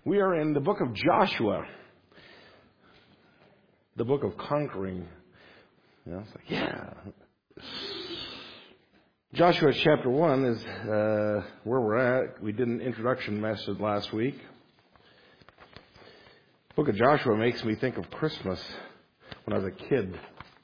We are in the book of Joshua, the book of conquering. It's like, yeah. Joshua chapter 1 is where we're at. We did an introduction message last week. The book of Joshua makes me think of Christmas when I was a kid.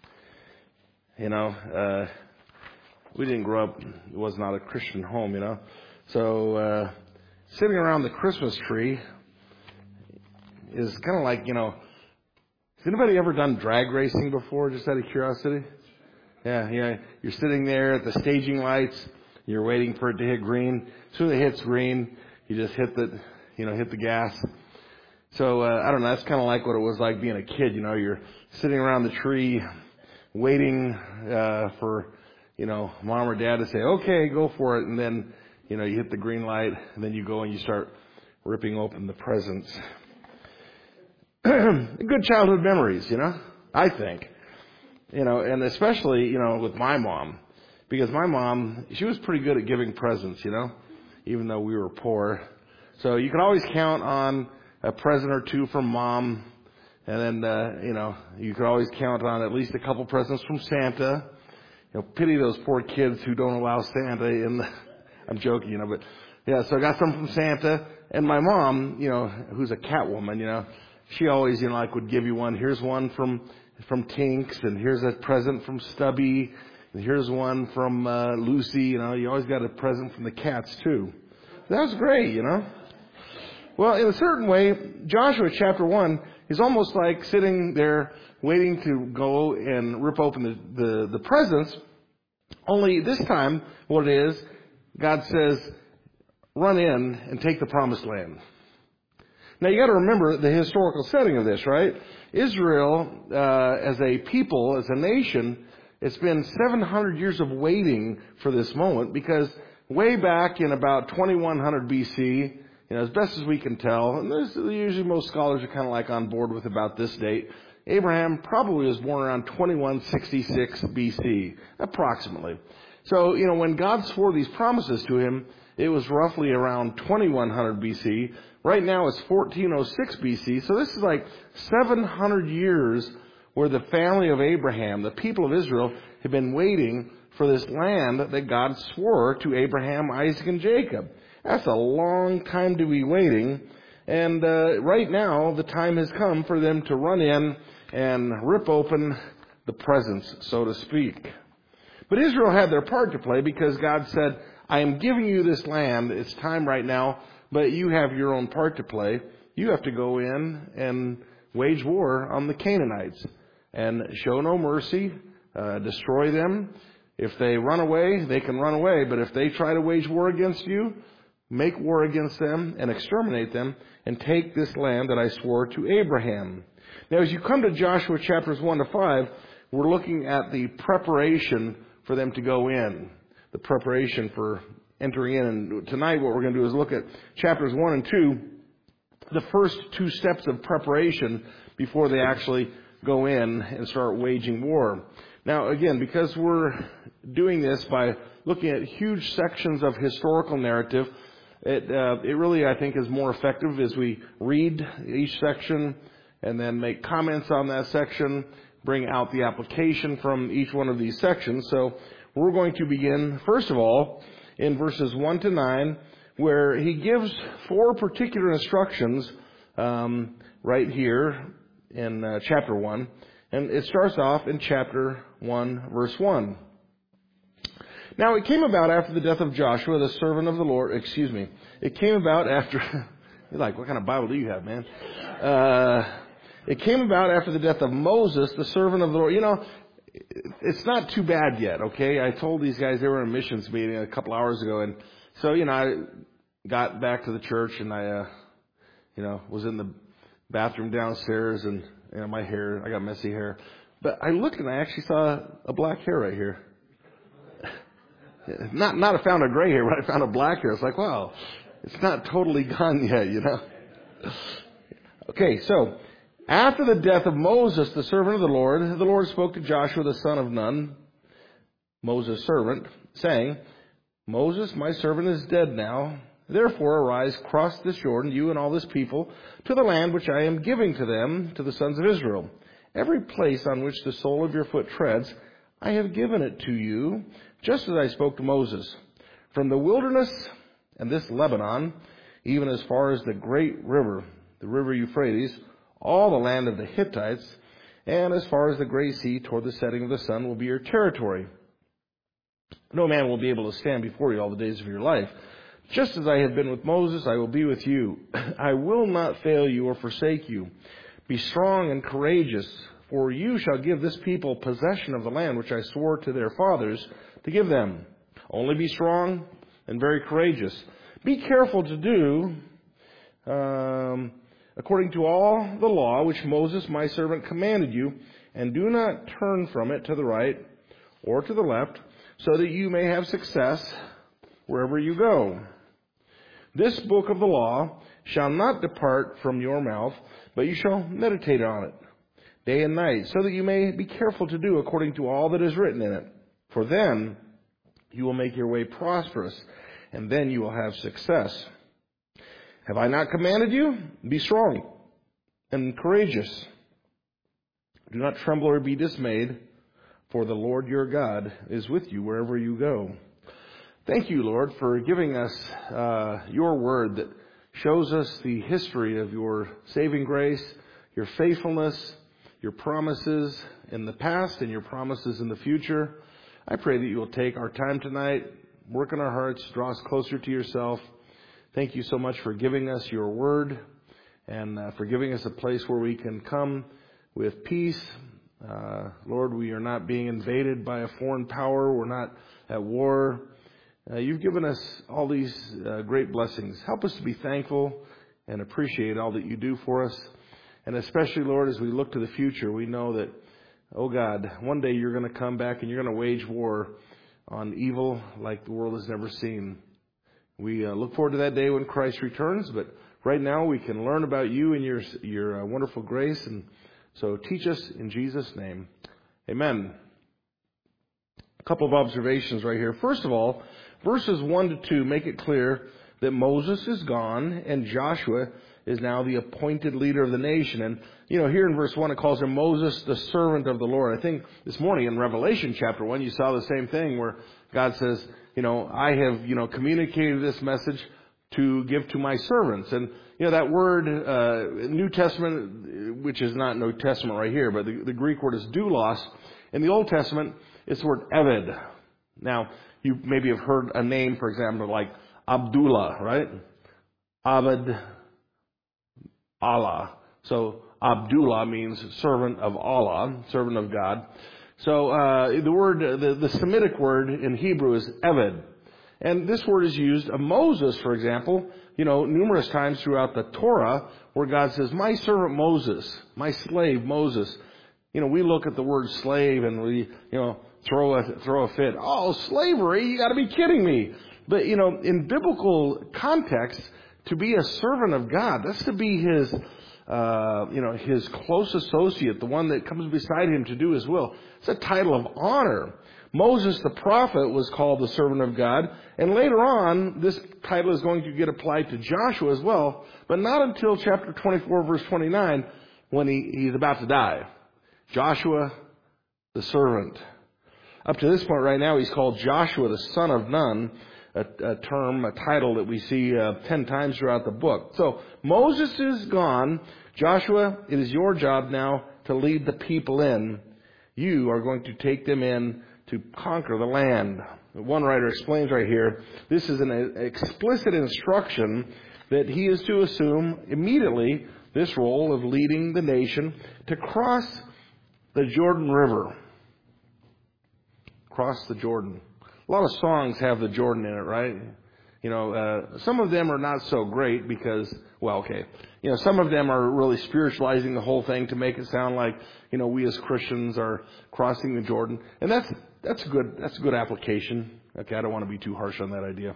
We didn't grow up, it was not a Christian home, So sitting around the Christmas tree is kind of like, has anybody ever done drag racing before, just out of curiosity? Yeah. You're sitting there at the staging lights. You're waiting for it to hit green. As soon as it hits green, you just hit the gas. So, I don't know, that's kind of like what it was like being a kid, You're sitting around the tree waiting for, mom or dad to say, okay, go for it. And then, you hit the green light, and then you go and you start ripping open the presents. Good childhood memories, I think. And especially, with my mom. Because my mom, she was pretty good at giving presents, even though we were poor. So you could always count on a present or two from mom. And then, you could always count on at least a couple presents from Santa. Pity those poor kids who don't allow Santa in the... I'm joking, but yeah, so I got some from Santa. And my mom, who's a cat woman, she always, would give you one. Here's one from Tinks, and here's a present from Stubby, and here's one from Lucy. You always got a present from the cats too. That was great, Well, in a certain way, Joshua chapter 1 is almost like sitting there waiting to go and rip open the presents. Only this time, what it is, God says, run in and take the promised land. Now, you got to remember the historical setting of this, right? Israel, as a people, as a nation, it's been 700 years of waiting for this moment, because way back in about 2100 BC, as best as we can tell, and usually most scholars are kind of like on board with about this date, Abraham probably was born around 2166 BC, approximately. So, when God swore these promises to him, it was roughly around 2100 BC. Right now it's 1406 BC. So this is like 700 years where the family of Abraham, the people of Israel, have been waiting for this land that God swore to Abraham, Isaac, and Jacob. That's a long time to be waiting. And right now the time has come for them to run in and rip open the presents, so to speak. But Israel had their part to play, because God said, I am giving you this land. It's time right now, but you have your own part to play. You have to go in and wage war on the Canaanites and show no mercy, destroy them. If they run away, they can run away. But if they try to wage war against you, make war against them and exterminate them and take this land that I swore to Abraham. Now, as you come to Joshua chapters 1 to 5, we're looking at the preparation for them to go in. The preparation for entering in. And tonight what we're going to do is look at chapters 1 and 2, the first two steps of preparation before they actually go in and start waging war. Now, again, because we're doing this by looking at huge sections of historical narrative, it really, I think, is more effective as we read each section and then make comments on that section, bring out the application from each one of these sections. So we're going to begin, first of all, in verses 1 to 9, where he gives 4 particular instructions right here in chapter 1. And it starts off in chapter 1, verse 1. Now, it came about after the death of Joshua, the servant of the Lord. It came about after... You're like, what kind of Bible do you have, man? It came about after the death of Moses, the servant of the Lord. It's not too bad yet, okay? I told these guys they were in a missions meeting a couple hours ago. And so, I got back to the church and I, was in the bathroom downstairs and, my hair, I got messy hair. But I looked and I actually saw a black hair right here. Not I found a gray hair, but I found a black hair. It's like, wow, it's not totally gone yet, Okay, so after the death of Moses, the servant of the Lord spoke to Joshua, the son of Nun, Moses' servant, saying, Moses, my servant, is dead now. Therefore arise, cross this Jordan, you and all this people, to the land which I am giving to them, to the sons of Israel. Every place on which the sole of your foot treads, I have given it to you, just as I spoke to Moses. From the wilderness and this Lebanon, even as far as the great river, the river Euphrates, all the land of the Hittites, and as far as the great sea toward the setting of the sun will be your territory. No man will be able to stand before you all the days of your life. Just as I have been with Moses, I will be with you. I will not fail you or forsake you. Be strong and courageous, for you shall give this people possession of the land which I swore to their fathers to give them. Only be strong and very courageous. Be careful to do according to all the law which Moses my servant commanded you, and do not turn from it to the right or to the left, so that you may have success wherever you go. This book of the law shall not depart from your mouth, but you shall meditate on it day and night, so that you may be careful to do according to all that is written in it. For then you will make your way prosperous, and then you will have success. Have I not commanded you? Be strong and courageous. Do not tremble or be dismayed, for the Lord your God is with you wherever you go. Thank you, Lord, for giving us your word that shows us the history of your saving grace, your faithfulness, your promises in the past and your promises in the future. I pray that you will take our time tonight, work in our hearts, draw us closer to yourself. Thank you so much for giving us your word and for giving us a place where we can come with peace. Lord, we are not being invaded by a foreign power. We're not at war. You've given us all these great blessings. Help us to be thankful and appreciate all that you do for us. And especially, Lord, as we look to the future, we know that, oh God, one day you're going to come back and you're going to wage war on evil like the world has never seen. We look forward to that day when Christ returns, but right now we can learn about you and your wonderful grace. And so teach us in Jesus' name. Amen. A couple of observations right here. First of all, verses 1 to 2 make it clear that Moses is gone and Joshua is now the appointed leader of the nation. And, here in verse 1 it calls him Moses, the servant of the Lord. I think this morning in Revelation chapter 1 you saw the same thing where God says, I have, communicated this message to give to my servants. And, that word, New Testament, which is not New Testament right here, but the Greek word is doulos. In the Old Testament, it's the word eved. Now, you maybe have heard a name, for example, like Abdullah, right? Abd Allah. So Abdullah means servant of Allah, servant of God. So the word, the Semitic word in Hebrew is eved. And this word is used of Moses, for example, numerous times throughout the Torah where God says, my servant Moses, my slave Moses. We look at the word slave and we, throw a fit. Oh, slavery, you got to be kidding me. But, in biblical context, to be a servant of God, that's to be his close associate, the one that comes beside him to do his will. It's a title of honor. Moses, the prophet, was called the servant of God. And later on, this title is going to get applied to Joshua as well, but not until chapter 24, verse 29, when he's about to die. Joshua, the servant. Up to this point right now, he's called Joshua, the son of Nun, a title that we see 10 times throughout the book. So Moses is gone. Joshua, it is your job now to lead the people in. You are going to take them in to conquer the land. One writer explains right here, this is an explicit instruction that he is to assume immediately this role of leading the nation to cross the Jordan River. Cross the Jordan. A lot of songs have the Jordan in it, right? Some of them are not so great because, some of them are really spiritualizing the whole thing to make it sound like, we as Christians are crossing the Jordan. And that's a good application. Okay, I don't want to be too harsh on that idea.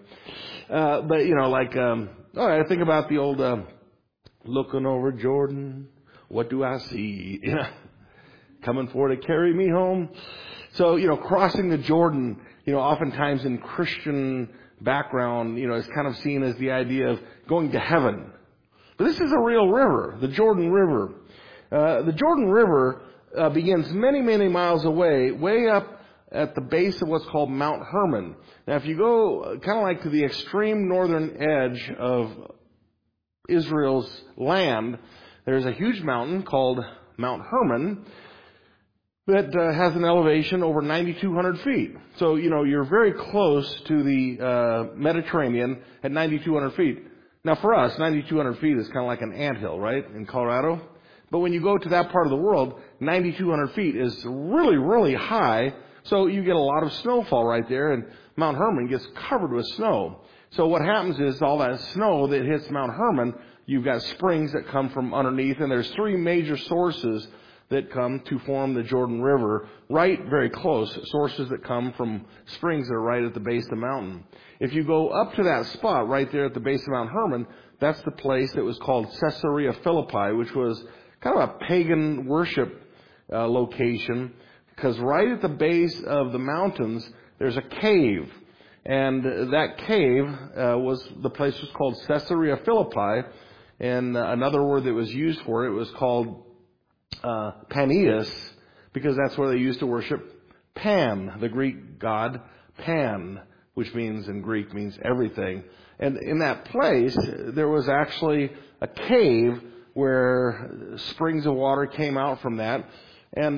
I think about the old, looking over Jordan, what do I see? Coming for to carry me home. So, crossing the Jordan, oftentimes in Christian background, is kind of seen as the idea of going to heaven. But this is a real river, the Jordan River. The Jordan River begins many, many miles away, way up at the base of what's called Mount Hermon. Now, if you go kind of like to the extreme northern edge of Israel's land, there's a huge mountain called Mount Hermon that has an elevation over 9,200 feet. So, you're very close to the Mediterranean at 9,200 feet. Now, for us, 9,200 feet is kind of like an anthill, right, in Colorado? But when you go to that part of the world, 9,200 feet is really, really high. So you get a lot of snowfall right there, and Mount Hermon gets covered with snow. So what happens is all that snow that hits Mount Hermon, you've got springs that come from underneath, and there's three major sources that come to form the Jordan River, right very close, sources that come from springs that are right at the base of the mountain. If you go up to that spot right there at the base of Mount Hermon, that's the place that was called Caesarea Philippi, which was kind of a pagan worship location, because right at the base of the mountains, there's a cave. And that cave the place was called Caesarea Philippi. And another word that was used for it was called Panias, because that's where they used to worship Pan, the Greek god Pan, which means in Greek means everything. And in that place, there was actually a cave where springs of water came out from that. And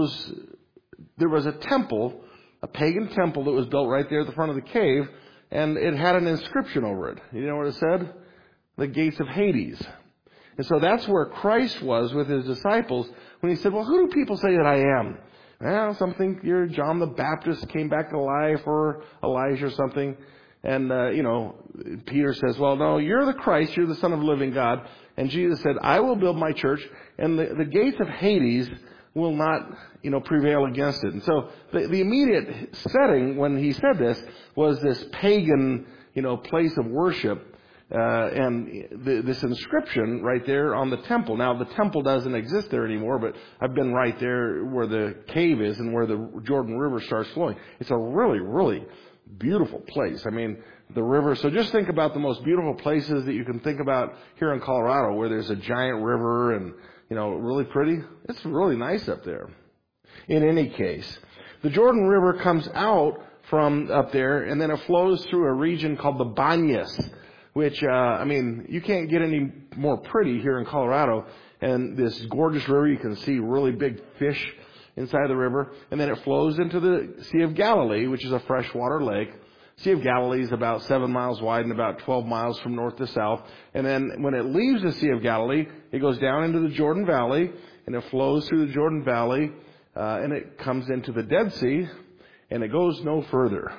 there was a temple, a pagan temple that was built right there at the front of the cave, and it had an inscription over it. You know what it said? The gates of Hades. And so that's where Christ was with his disciples when he said, well, who do people say that I am? Well, some think you're John the Baptist came back to life, or Elijah or something. And, Peter says, well, no, you're the Christ, you're the Son of the living God. And Jesus said, I will build my church, and the gates of Hades will not, prevail against it. And so the immediate setting when he said this was this pagan, place of worship, and this inscription right there on the temple. Now, the temple doesn't exist there anymore, but I've been right there where the cave is and where the Jordan River starts flowing. It's a really, really beautiful place. I mean, the river. So just think about the most beautiful places that you can think about here in Colorado, where there's a giant river and, really pretty. It's really nice up there. In any case, the Jordan River comes out from up there, and then it flows through a region called the Banyas, which, you can't get any more pretty here in Colorado. And this gorgeous river, you can see really big fish inside the river. And then it flows into the Sea of Galilee, which is a freshwater lake. Sea of Galilee is about 7 miles wide and about 12 miles from north to south. And then when it leaves the Sea of Galilee, it goes down into the Jordan Valley, and it flows through the Jordan Valley, and it comes into the Dead Sea, and it goes no further.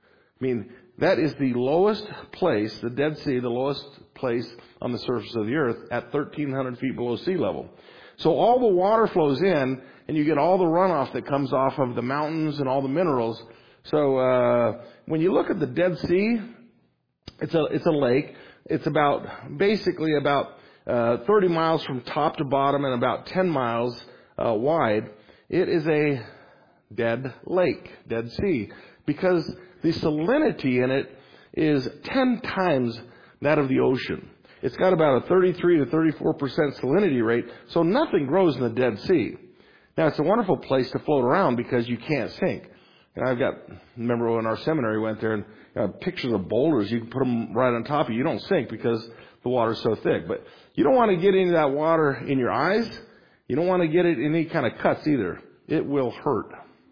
That is the lowest place, the Dead Sea, the lowest place on the surface of the earth at 1,300 feet below sea level. So all the water flows in, and you get all the runoff that comes off of the mountains and all the minerals. So when you look at the Dead Sea, it's a lake. It's basically about 30 miles from top to bottom and about 10 miles wide. It is a dead lake, Dead Sea, because the salinity in it is 10 times that of the ocean. It's got about a 33 to 34% salinity rate, so nothing grows in the Dead Sea. Now, it's a wonderful place to float around because you can't sink. And remember when our seminary went there, and pictures of boulders, you can put them right on top of you. You don't sink because the water's so thick. But you don't want to get any of that water in your eyes. You don't want to get it in any kind of cuts either. It will hurt.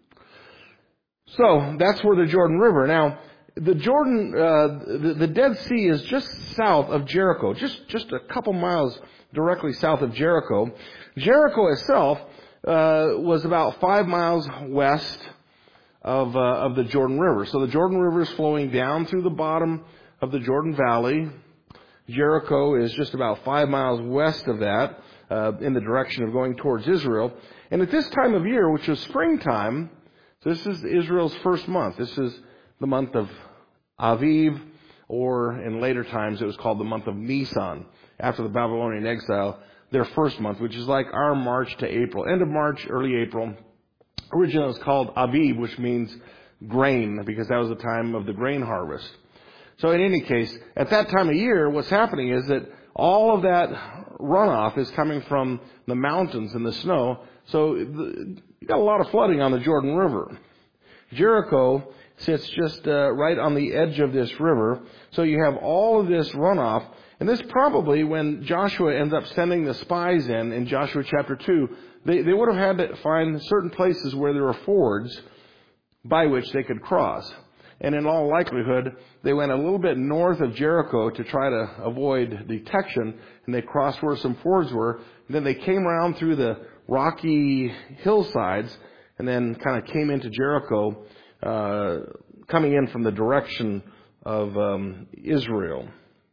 So that's where the Jordan River. Now, the Dead Sea is just south of Jericho, just a couple miles directly south of Jericho. Jericho itself was about 5 miles west of the Jordan River. So the Jordan River is flowing down through the bottom of the Jordan Valley. Jericho is just about 5 miles west of that, in the direction of going towards Israel. And at this time of year, which is springtime, this is Israel's first month. This is the month of Aviv, or in later times it was called the month of Nisan, after the Babylonian exile, their first month, which is like our March to April, end of March, early April. Originally it was called Aviv, which means grain, because that was the time of the grain harvest. So in any case, at that time of year, what's happening is that all of that runoff is coming from the mountains and the snow. So you got a lot of flooding on the Jordan River. Jericho sits just right on the edge of this river. So you have all of this runoff. And this probably, when Joshua ends up sending the spies in Joshua chapter 2, they would have had to find certain places where there were fords by which they could cross. And in all likelihood, they went a little bit north of Jericho to try to avoid detection, and they crossed where some fords were. And then they came around through the rocky hillsides and then kind of came into Jericho, coming in from the direction of Israel.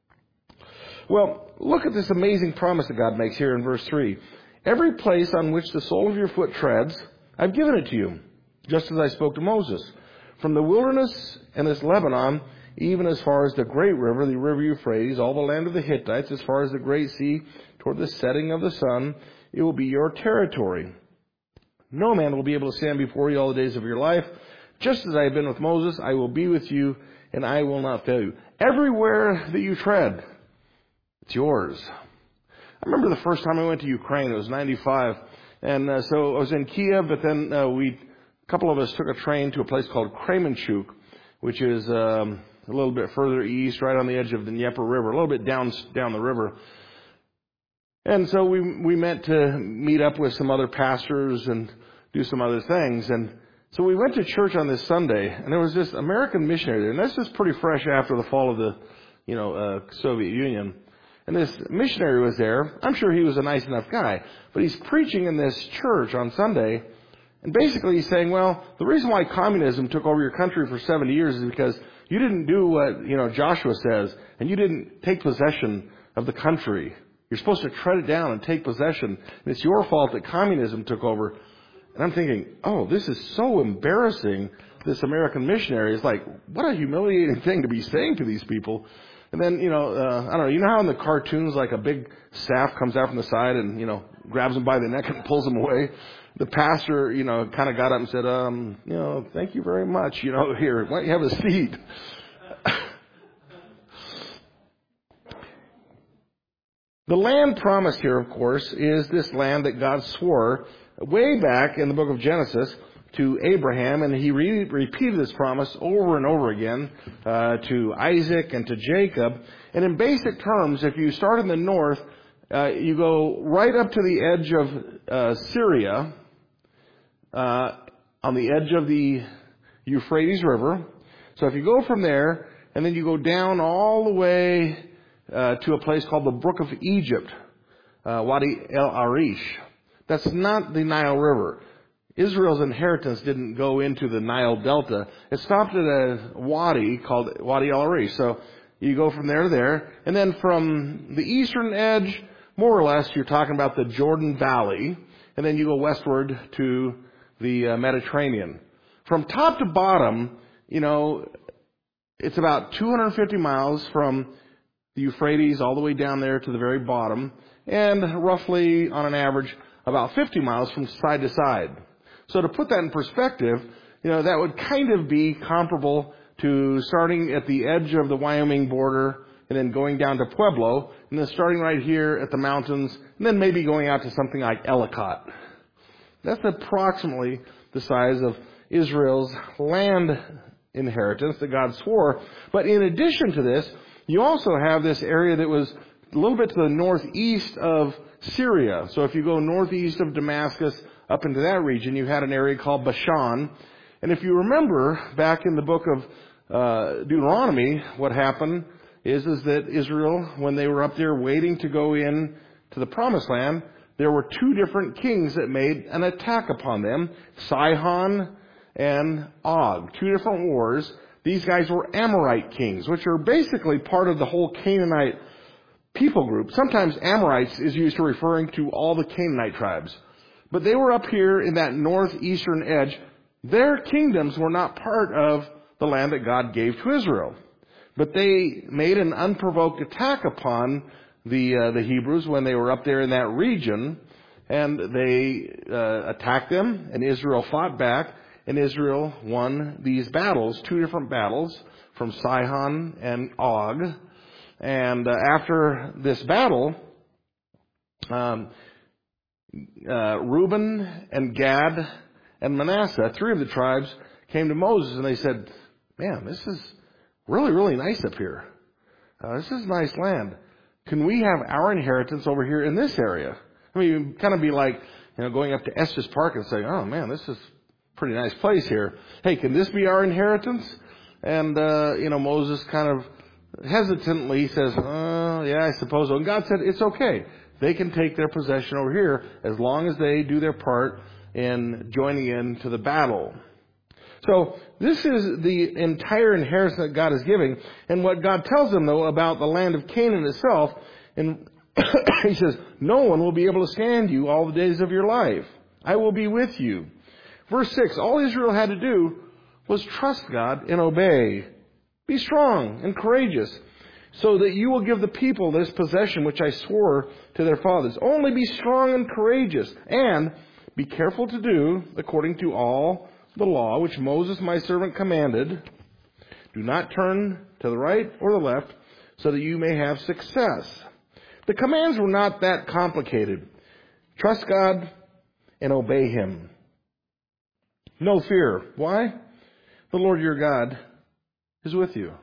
Well, look at this amazing promise that God makes here in verse 3. Every place on which the sole of your foot treads, I've given it to you, just as I spoke to Moses. From the wilderness and this Lebanon, even as far as the great river, the river Euphrates, all the land of the Hittites, as far as the great sea, toward the setting of the sun, it will be your territory. No man will be able to stand before you all the days of your life. Just as I have been with Moses, I will be with you, and I will not fail you. Everywhere that you tread, it's yours. I remember the first time I went to Ukraine. It was 95. And so I was in Kiev, but then a couple of us took a train to a place called Kremenchuk, which is a little bit further east, right on the edge of the Dnieper River, a little bit down the river. And so we meant to meet up with some other pastors and do some other things. And so we went to church on this Sunday, and there was this American missionary there. And this is pretty fresh after the fall of the Soviet Union. And this missionary was there. I'm sure he was a nice enough guy. But he's preaching in this church on Sunday. And basically he's saying, well, the reason why communism took over your country for 70 years is because you didn't do what, Joshua says. And you didn't take possession of the country. You're supposed to tread it down and take possession. And it's your fault that communism took over. And I'm thinking, oh, this is so embarrassing. This American missionary is like, what a humiliating thing to be saying to these people. And then, I don't know, you know how in the cartoons, like a big staff comes out from the side and, grabs them by the neck and pulls them away? The pastor, kind of got up and said, thank you very much. Here, why don't you have a seat? The land promised here, of course, is this land that God swore way back in the book of Genesis to Abraham, and he repeated this promise over and over again to Isaac and to Jacob. And in basic terms, if you start in the north, you go right up to the edge of Syria, on the edge of the Euphrates River. So if you go from there, and then you go down all the way to a place called the Brook of Egypt, Wadi El Arish. That's not the Nile River. Israel's inheritance didn't go into the Nile Delta. It stopped at a wadi called Wadi El Arish. So you go from there to there. And then from the eastern edge, more or less, you're talking about the Jordan Valley. And then you go westward to the Mediterranean. From top to bottom, it's about 250 miles from the Euphrates all the way down there to the very bottom. And roughly, on an average, about 50 miles from side to side. So to put that in perspective, that would kind of be comparable to starting at the edge of the Wyoming border and then going down to Pueblo and then starting right here at the mountains and then maybe going out to something like Ellicott. That's approximately the size of Israel's land inheritance that God swore. But in addition to this, you also have this area that was a little bit to the northeast of Syria. So if you go northeast of Damascus up into that region, you had an area called Bashan. And if you remember back in the book of Deuteronomy, what happened is that Israel, when they were up there waiting to go in to the promised land, there were two different kings that made an attack upon them, Sihon and Og, two different wars. These guys were Amorite kings, which are basically part of the whole Canaanite people group. Sometimes Amorites is used to referring to all the Canaanite tribes. But they were up here in that northeastern edge. Their kingdoms were not part of the land that God gave to Israel. But they made an unprovoked attack upon the Hebrews when they were up there in that region. And they attacked them, and Israel fought back. And Israel won these battles, two different battles. from Sihon and Og. And after this battle, Reuben and Gad and Manasseh, 3 of the tribes, came to Moses and they said, man, this is really, really nice up here. This is nice land. Can we have our inheritance over here in this area? I mean, it'd kind of be like, going up to Estes Park and saying, oh man, this is a pretty nice place here. Hey, can this be our inheritance? And, Moses kind of hesitantly says, yeah, I suppose so. And God said, it's okay. They can take their possession over here as long as they do their part in joining in to the battle. So this is the entire inheritance that God is giving. And what God tells them, though, about the land of Canaan itself, and he says, no one will be able to stand you all the days of your life. I will be with you. Verse 6, all Israel had to do was trust God and obey. Be strong and courageous, so that you will give the people this possession which I swore to their fathers. Only be strong and courageous, and be careful to do according to all the law which Moses my servant commanded. Do not turn to the right or the left, so that you may have success. The commands were not that complicated. Trust God and obey Him. No fear. Why? The Lord your God is with you.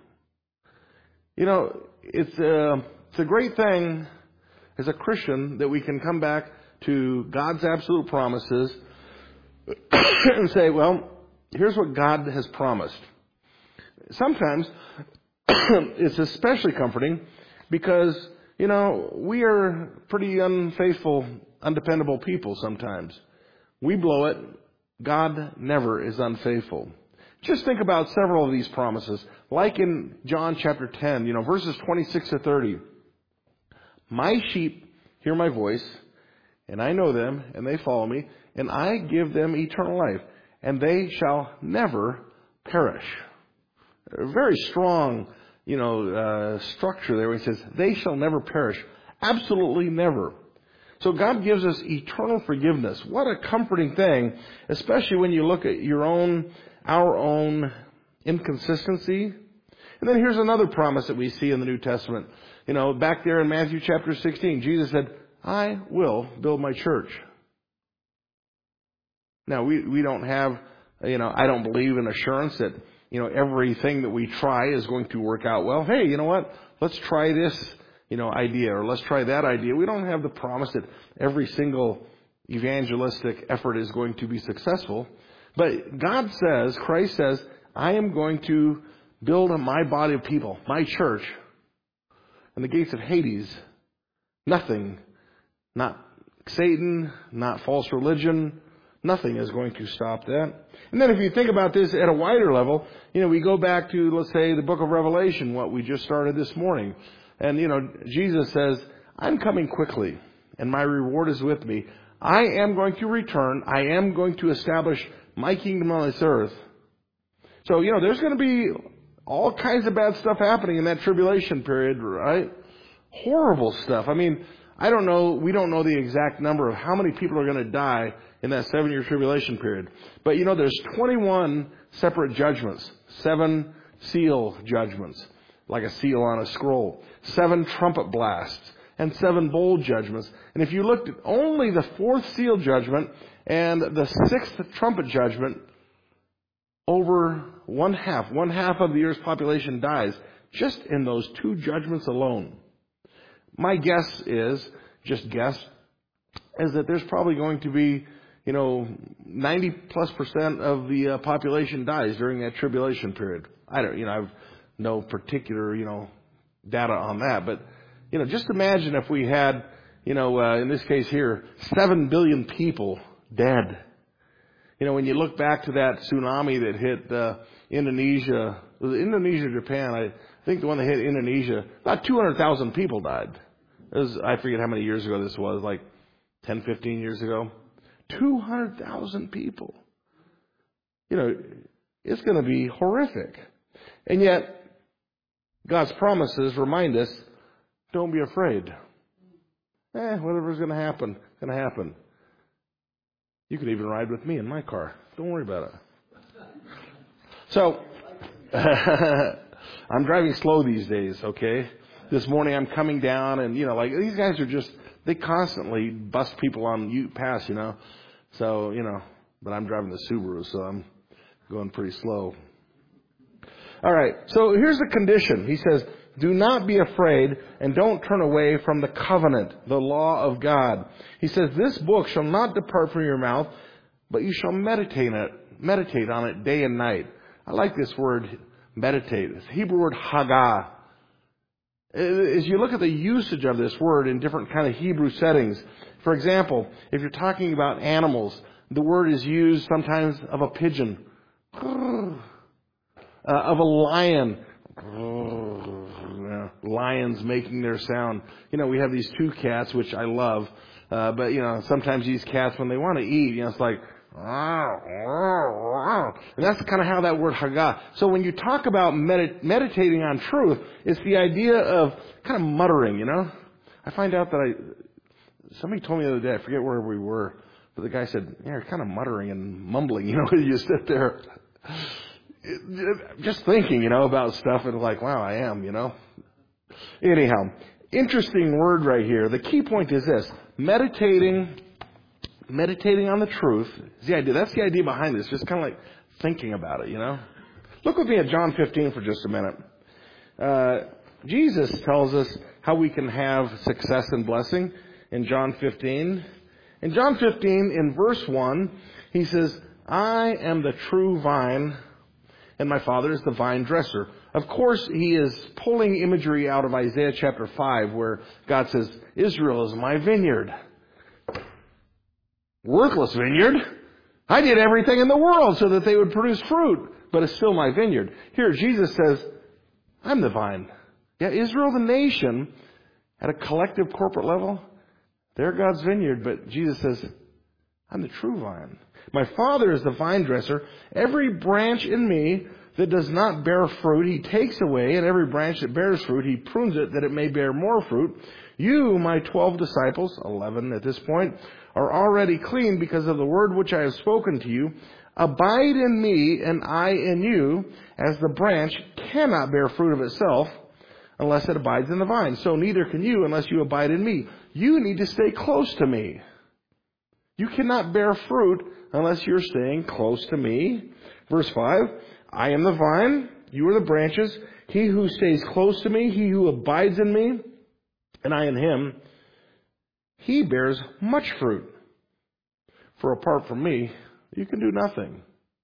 It's a great thing as a Christian that we can come back to God's absolute promises and say, well, here's what God has promised. Sometimes it's especially comforting because, we are pretty unfaithful, undependable people sometimes. We blow it. God never is unfaithful. Just think about several of these promises, like in John chapter 10, verses 26 to 30. My sheep hear my voice, and I know them, and they follow me, and I give them eternal life, and they shall never perish. A very strong, structure there where he says, they shall never perish. Absolutely never. So God gives us eternal forgiveness. What a comforting thing, especially when you look at our own inconsistency. And then here's another promise that we see in the New Testament. Back there in Matthew chapter 16, Jesus said, I will build my church. Now, we don't have, I don't believe in assurance that, everything that we try is going to work out well. Hey, you know what? Let's try this, idea, or let's try that idea. We don't have the promise that every single evangelistic effort is going to be successful. But God says, Christ says, I am going to build my body of people, my church, and the gates of Hades. Nothing, not Satan, not false religion, nothing is going to stop that. And then if you think about this at a wider level, we go back to, let's say, the book of Revelation, what we just started this morning. And, Jesus says, I'm coming quickly, and my reward is with me. I am going to return. I am going to establish my kingdom on this earth. So, there's going to be all kinds of bad stuff happening in that tribulation period, right? Horrible stuff. I mean, I don't know, we don't know the exact number of how many people are going to die in that 7-year tribulation period. But, there's 21 separate judgments, 7 seal judgments, like a seal on a scroll, 7 trumpet blasts, and 7 bowl judgments. And if you looked at only the 4th seal judgment and the 6th trumpet judgment, over one half of the earth's population dies just in those 2 judgments alone. My guess is, is that there's probably going to be, 90+% of the population dies during that tribulation period. I have no particular, data on that, but, just imagine if we had, in this case here, 7 billion people dead. When you look back to that tsunami that hit Indonesia, was it Indonesia or Japan? I think the one that hit Indonesia, about 200,000 people died. I forget how many years ago this was, like 10, 15 years ago. 200,000 people. It's going to be horrific. And yet, God's promises remind us, don't be afraid. Whatever's going to happen, going to happen. You can even ride with me in my car. Don't worry about it. So, I'm driving slow these days, okay? This morning I'm coming down and, like these guys are just, they constantly bust people on pass, So, but I'm driving the Subaru, so I'm going pretty slow. All right, so here's the condition. He says, do not be afraid and don't turn away from the covenant, the law of God. He says, this book shall not depart from your mouth, but you shall meditate on it day and night. I like this word, meditate. It's the Hebrew word hagah. As you look at the usage of this word in different kind of Hebrew settings, for example, if you're talking about animals, the word is used sometimes of a pigeon, of a lion, lions making their sound. We have these two cats, which I love, but sometimes these cats, when they want to eat, it's like, and that's kind of how that word hagah. So when you talk about meditating on truth, it's the idea of kind of muttering, I find out that somebody told me the other day, I forget where we were, but the guy said, yeah, you're kind of muttering and mumbling, you sit there just thinking, about stuff and like, wow, I am, Anyhow, interesting word right here. The key point is this, meditating on the truth is the idea. That's the idea behind this. Just kind of like thinking about it, Look with me at John 15 for just a minute. Jesus tells us how we can have success and blessing in John 15. In John 15, in verse 1, he says, I am the true vine, and my Father is the vine dresser. Of course, he is pulling imagery out of Isaiah chapter 5, where God says, Israel is my vineyard. Worthless vineyard. I did everything in the world so that they would produce fruit, but it's still my vineyard. Here, Jesus says, I'm the vine. Yeah, Israel, the nation, at a collective corporate level, they're God's vineyard, but Jesus says, I'm the true vine. My Father is the vine dresser. Every branch in me that does not bear fruit, he takes away, and every branch that bears fruit, he prunes it that it may bear more fruit. You, my 12 disciples, 11 at this point, are already clean because of the word which I have spoken to you. Abide in me, and I in you, as the branch cannot bear fruit of itself unless it abides in the vine. So neither can you unless you abide in me. You need to stay close to me. You cannot bear fruit unless you're staying close to me. Verse 5, I am the vine, you are the branches. He who stays close to me, he who abides in me, and I in him, he bears much fruit. For apart from me, you can do nothing.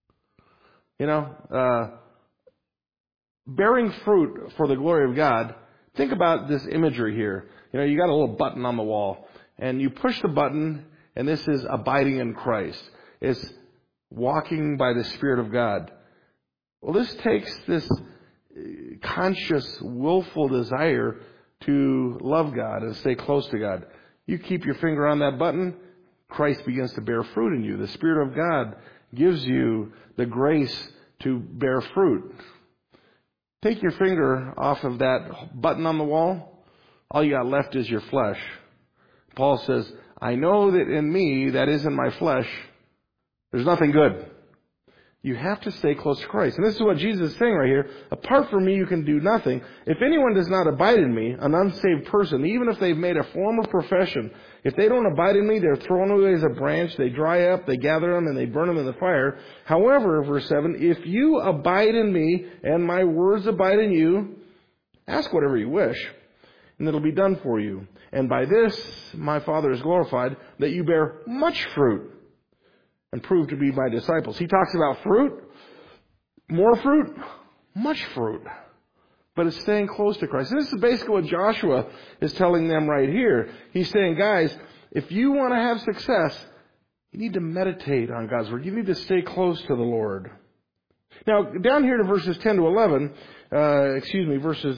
Bearing fruit for the glory of God, think about this imagery here. You got a little button on the wall, and you push the button, and this is abiding in Christ. It's walking by the Spirit of God. Well, this takes this conscious, willful desire to love God and stay close to God. You keep your finger on that button, Christ begins to bear fruit in you. The Spirit of God gives you the grace to bear fruit. Take your finger off of that button on the wall, all you got left is your flesh. Paul says, I know that in me, that is in my flesh, there's nothing good. You have to stay close to Christ. And this is what Jesus is saying right here. Apart from me, you can do nothing. If anyone does not abide in me, an unsaved person, even if they've made a formal profession, if they don't abide in me, they're thrown away as a branch, they dry up, they gather them, and they burn them in the fire. However, verse 7, if you abide in me, and my words abide in you, ask whatever you wish, and it'll be done for you. And by this, my Father is glorified, that you bear much fruit, and prove to be my disciples. He talks about fruit, more fruit, much fruit. But it's staying close to Christ. And this is basically what Joshua is telling them right here. He's saying, guys, if you want to have success, you need to meditate on God's word. You need to stay close to the Lord. Now, down here to verses 10 to 11, verses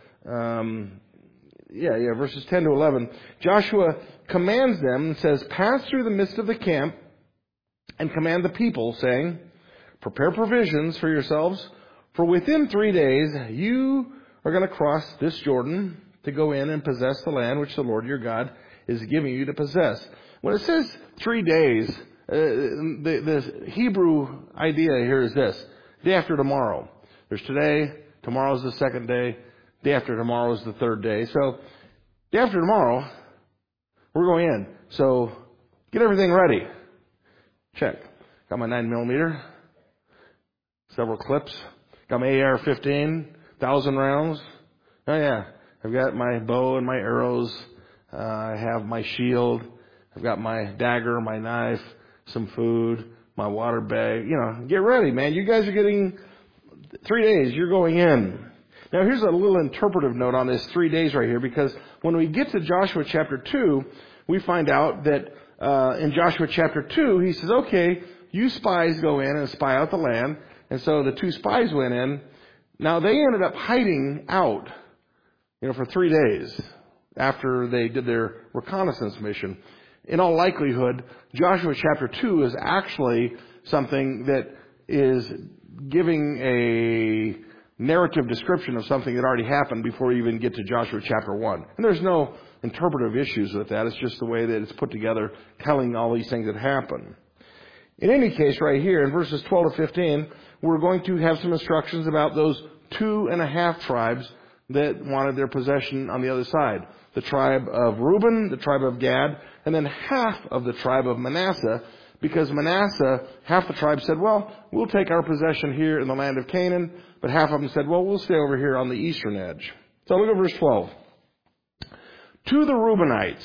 10 to 11, Joshua commands them and says, pass through the midst of the camp and command the people, saying, prepare provisions for yourselves, for within 3 days you are going to cross this Jordan to go in and possess the land which the Lord your God is giving you to possess. When it says 3 days, the Hebrew idea here is this: day after tomorrow. There's today, Tomorrow's the second day. Day after tomorrow is the third day. So, day after tomorrow, we're going in. So, get everything ready. Check. Got my 9mm. Several clips. Got my AR-15. 1,000 rounds. Oh yeah. I've got my bow and my arrows. I have my shield. I've got my dagger, my knife, some food, my water bag. Get ready, man. You guys are getting 3 days. You're going in. Now, here's a little interpretive note on this 3 days right here, because when we get to Joshua chapter 2, we find out that in Joshua chapter 2, he says, okay, you spies go in and spy out the land. And so the 2 spies went in. Now, they ended up hiding out, for 3 days after they did their reconnaissance mission. In all likelihood, Joshua chapter 2 is actually something that is giving a narrative description of something that already happened before you even get to Joshua chapter 1. And there's no interpretive issues with that. It's just the way that it's put together, telling all these things that happen. In any case, right here in verses 12 to 15, we're going to have some instructions about those 2.5 tribes that wanted their possession on the other side. The tribe of Reuben, the tribe of Gad, and then half of the tribe of Manasseh, because Manasseh, half the tribe said, well, we'll take our possession here in the land of Canaan, but half of them said, well, we'll stay over here on the eastern edge. So look at verse 12. To the Reubenites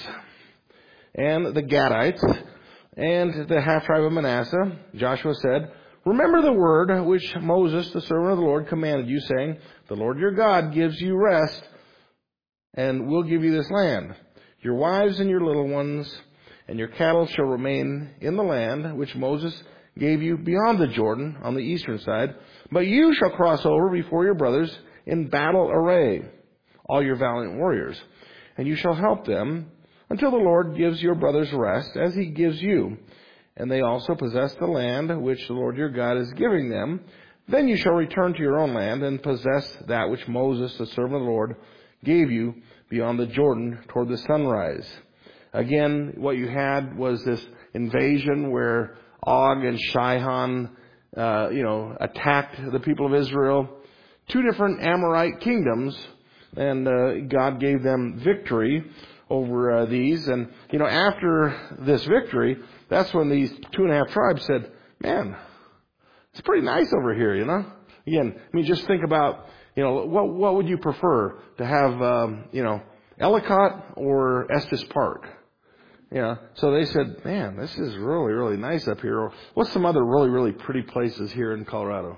and the Gadites and the half tribe of Manasseh, Joshua said, remember the word which Moses, the servant of the Lord, commanded you, saying, the Lord your God gives you rest, and will give you this land. Your wives and your little ones and your cattle shall remain in the land which Moses gave you beyond the Jordan on the eastern side. But you shall cross over before your brothers in battle array, all your valiant warriors. And you shall help them until the Lord gives your brothers rest, as he gives you. And they also possess the land which the Lord your God is giving them. Then you shall return to your own land and possess that which Moses, the servant of the Lord, gave you beyond the Jordan toward the sunrise. Again, what you had was this invasion where Og and Sihon, attacked the people of Israel. 2 different Amorite kingdoms, and God gave them victory over these. And, after this victory, that's when these 2.5 tribes said, man, it's pretty nice over here, Again, just think about, what would you prefer to have, Ellicott or Estes Park? So they said, man, this is really, really nice up here. Or what's some other really, really pretty places here in Colorado?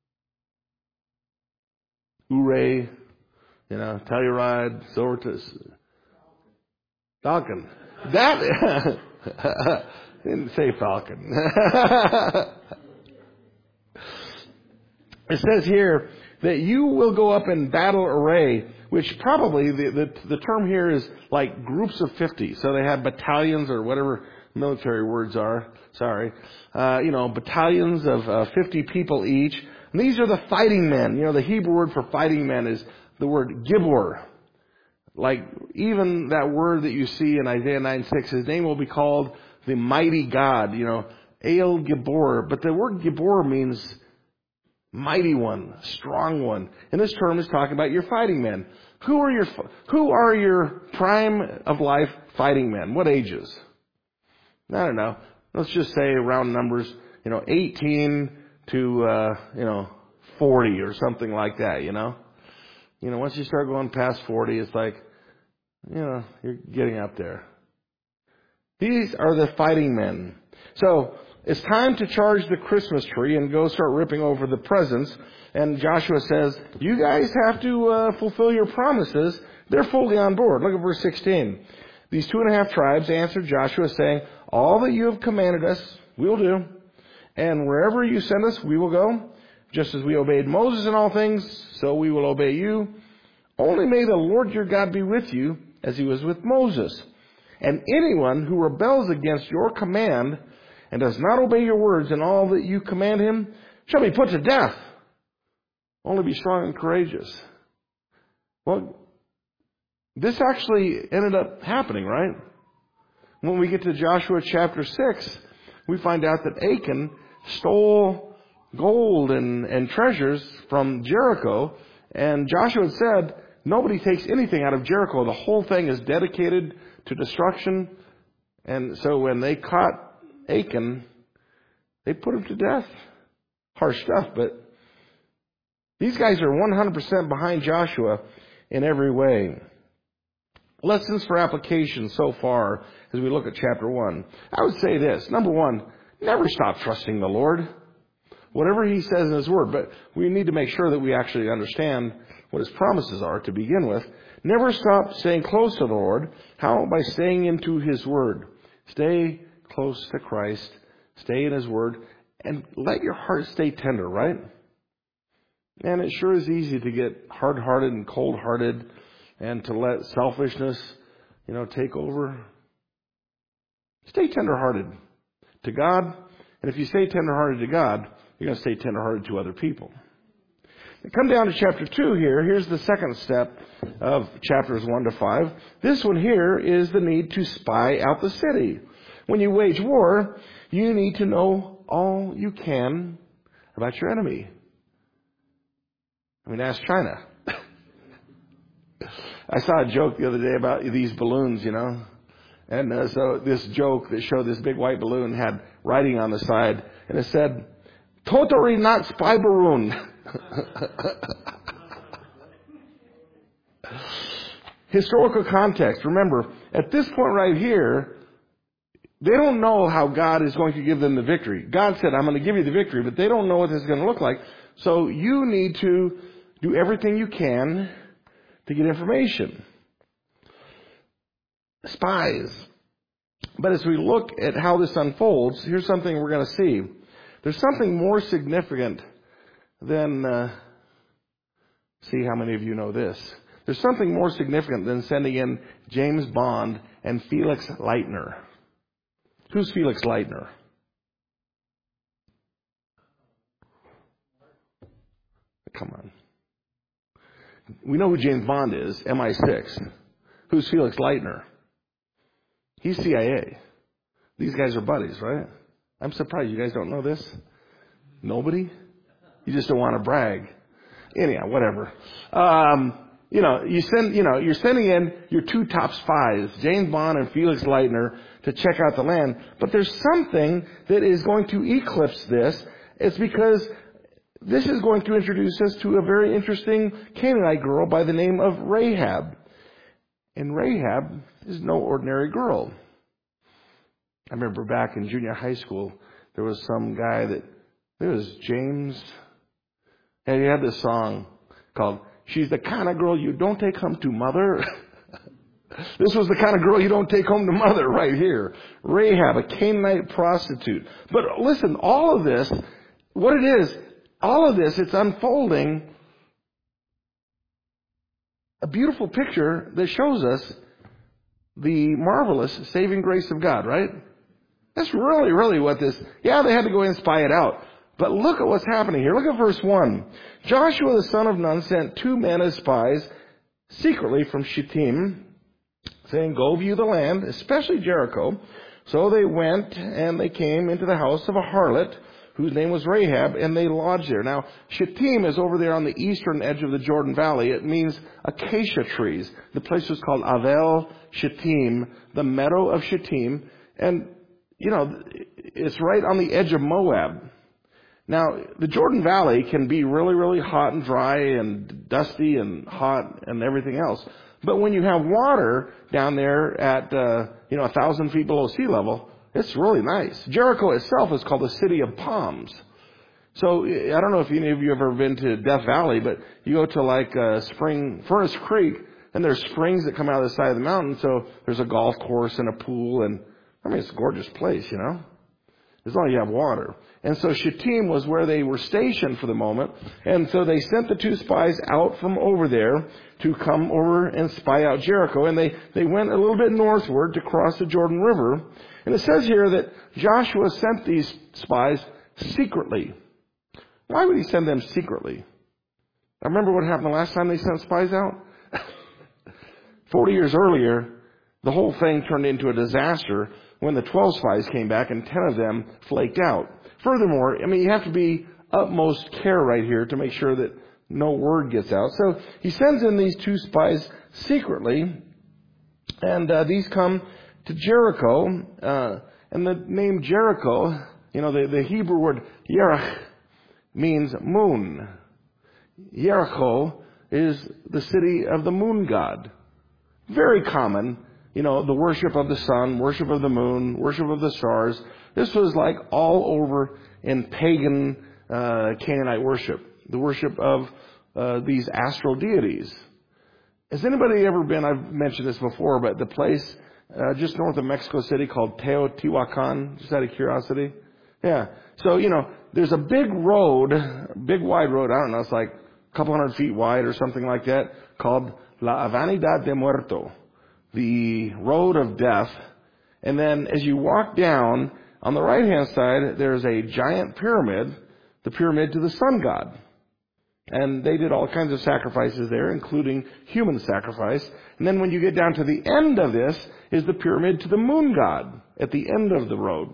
Ouray, Telluride, Silverton, Falcon. That, didn't say Falcon. It says here that you will go up in battle array, which probably the term here is like groups of 50. So they have battalions or whatever military words are. Sorry. Battalions of 50 people each. And these are the fighting men. The Hebrew word for fighting men is the word Gibor. Like even that word that you see in Isaiah 9:6, his name will be called the mighty God, El Gibor. But the word Gibor means mighty one, strong one. And this term is talking about your fighting men. Who are your prime of life fighting men? What ages? I don't know. Let's just say round numbers, 18 to 40 or something like that, once you start going past 40, it's like, you're getting up there. These are the fighting men. So, it's time to charge the Christmas tree and go start ripping over the presents. And Joshua says, you guys have to fulfill your promises. They're fully on board. Look at verse 16. These 2.5 tribes answered Joshua, saying, all that you have commanded us, we will do. And wherever you send us, we will go. Just as we obeyed Moses in all things, so we will obey you. Only may the Lord your God be with you, as he was with Moses. And anyone who rebels against your command and does not obey your words in all that you command him shall be put to death. Only be strong and courageous. Well, this actually ended up happening, right? When we get to Joshua chapter 6, we find out that Achan stole gold and treasures from Jericho, And Joshua said, nobody takes anything out of Jericho. The whole thing is dedicated to destruction. And so when they caught Achan, they put him to death. Harsh stuff, but these guys are 100% behind Joshua in every way. Lessons for application so far as we look at chapter 1. I would say this. Number 1, never stop trusting the Lord. Whatever He says in His Word. But we need to make sure that we actually understand what His promises are to begin with. Never stop staying close to the Lord. How? By staying into His Word. Stay close to Christ. Stay in His Word. And let your heart stay tender, right? And it sure is easy to get hard-hearted and cold-hearted and to let selfishness, take over. Stay tender-hearted to God. And if you stay tender-hearted to God, you're going to stay tender-hearted to other people. Now come down to chapter 2 here. Here's the second step of chapters 1 to 5. This one here is the need to spy out the city. When you wage war, you need to know all you can about your enemy. Ask China. I saw a joke the other day about these balloons, And so this joke that showed this big white balloon had writing on the side, and it said, "Totally not spy balloon." Historical context. Remember, at this point right here, they don't know how God is going to give them the victory. God said, "I'm going to give you the victory," but they don't know what this is going to look like. So you need to do everything you can to get information. Spies. But as we look at how this unfolds, here's something we're going to see. There's something more significant than, see how many of you know this. There's something more significant than sending in James Bond and Felix Leitner. Who's Felix Leitner? Come on. We know who James Bond is, MI6. Who's Felix Leitner? He's CIA. These guys are buddies, right? I'm surprised you guys don't know this. Nobody? You just don't want to brag. Anyhow, whatever. You're sending in your 2 top spies, James Bond and Felix Leitner, to check out the land. But there's something that is going to eclipse this. It's because this is going to introduce us to a very interesting Canaanite girl by the name of Rahab. And Rahab is no ordinary girl. I remember back in junior high school, there was some guy there was James, and he had this song called, "She's the kind of girl you don't take home to mother." This was the kind of girl you don't take home to mother right here. Rahab, a Canaanite prostitute. But listen, all of this, what it is, all of this, it's unfolding a beautiful picture that shows us the marvelous saving grace of God, right? That's really, really what this... Yeah, they had to go in and spy it out. But look at what's happening here. Look at verse 1. Joshua the son of Nun sent 2 men as spies secretly from Shittim, saying, "Go view the land, especially Jericho." So they went and they came into the house of a harlot whose name was Rahab, and they lodged there. Now, Shittim is over there on the eastern edge of the Jordan Valley. It means acacia trees. The place was called Avel Shittim, the meadow of Shittim. And, it's right on the edge of Moab. Now, the Jordan Valley can be really, really hot and dry and dusty and hot and everything else. But when you have water down there at, 1,000 feet below sea level, it's really nice. Jericho itself is called the City of Palms. So I don't know if any of you have ever been to Death Valley, but you go to Furnace Creek, and there's springs that come out of the side of the mountain. So there's a golf course and a pool, and it's a gorgeous place, as long as you have water. And so Shittim was where they were stationed for the moment. And so they sent the 2 spies out from over there to come over and spy out Jericho. And they went a little bit northward to cross the Jordan River. And it says here that Joshua sent these spies secretly. Why would he send them secretly? I remember what happened the last time they sent spies out. 40 years earlier, the whole thing turned into a disaster when the 12 spies came back and 10 of them flaked out. Furthermore, you have to be utmost care right here to make sure that no word gets out. So he sends in these 2 spies secretly, and these come to Jericho, and the name Jericho, the Hebrew word Yerach means moon. Jericho is the city of the moon god. Very common, the worship of the sun, worship of the moon, worship of the stars. This was like all over in pagan Canaanite worship, the worship of these astral deities. Has anybody ever been, I've mentioned this before, but the place just north of Mexico City called Teotihuacan, just out of curiosity? Yeah. So, there's a big road, big wide road, I don't know, it's like a couple hundred feet wide or something like that, called La Avenida de Muerto, the road of death. And then as you walk down, on the right-hand side, there's a giant pyramid, the pyramid to the sun god. And they did all kinds of sacrifices there, including human sacrifice. And then when you get down to the end of this is the pyramid to the moon god at the end of the road.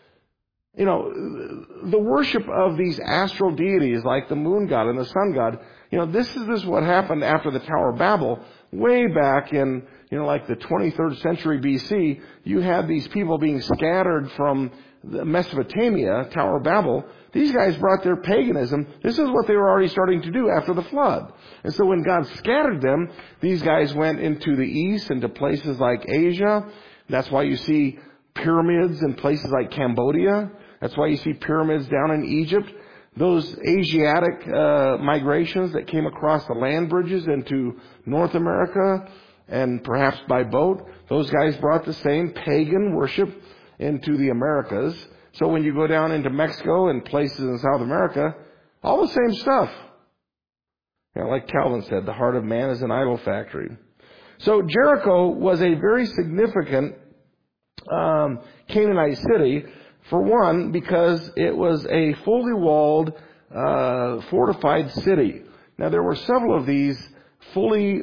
The worship of these astral deities like the moon god and the sun god, this is what happened after the Tower of Babel. Way back in, like the 23rd century BC, you had these people being scattered from Mesopotamia, Tower of Babel. These guys brought their paganism. This is what they were already starting to do after the flood. And so when God scattered them, these guys went into the east, into places like Asia. That's why you see pyramids in places like Cambodia. That's why you see pyramids down in Egypt. Those Asiatic migrations that came across the land bridges into North America and perhaps by boat, those guys brought the same pagan worship into the Americas. So when you go down into Mexico and places in South America, all the same stuff. Like Calvin said, the heart of man is an idol factory. So Jericho was a very significant Canaanite city, for one, because it was a fully walled, fortified city. Now, there were several of these fully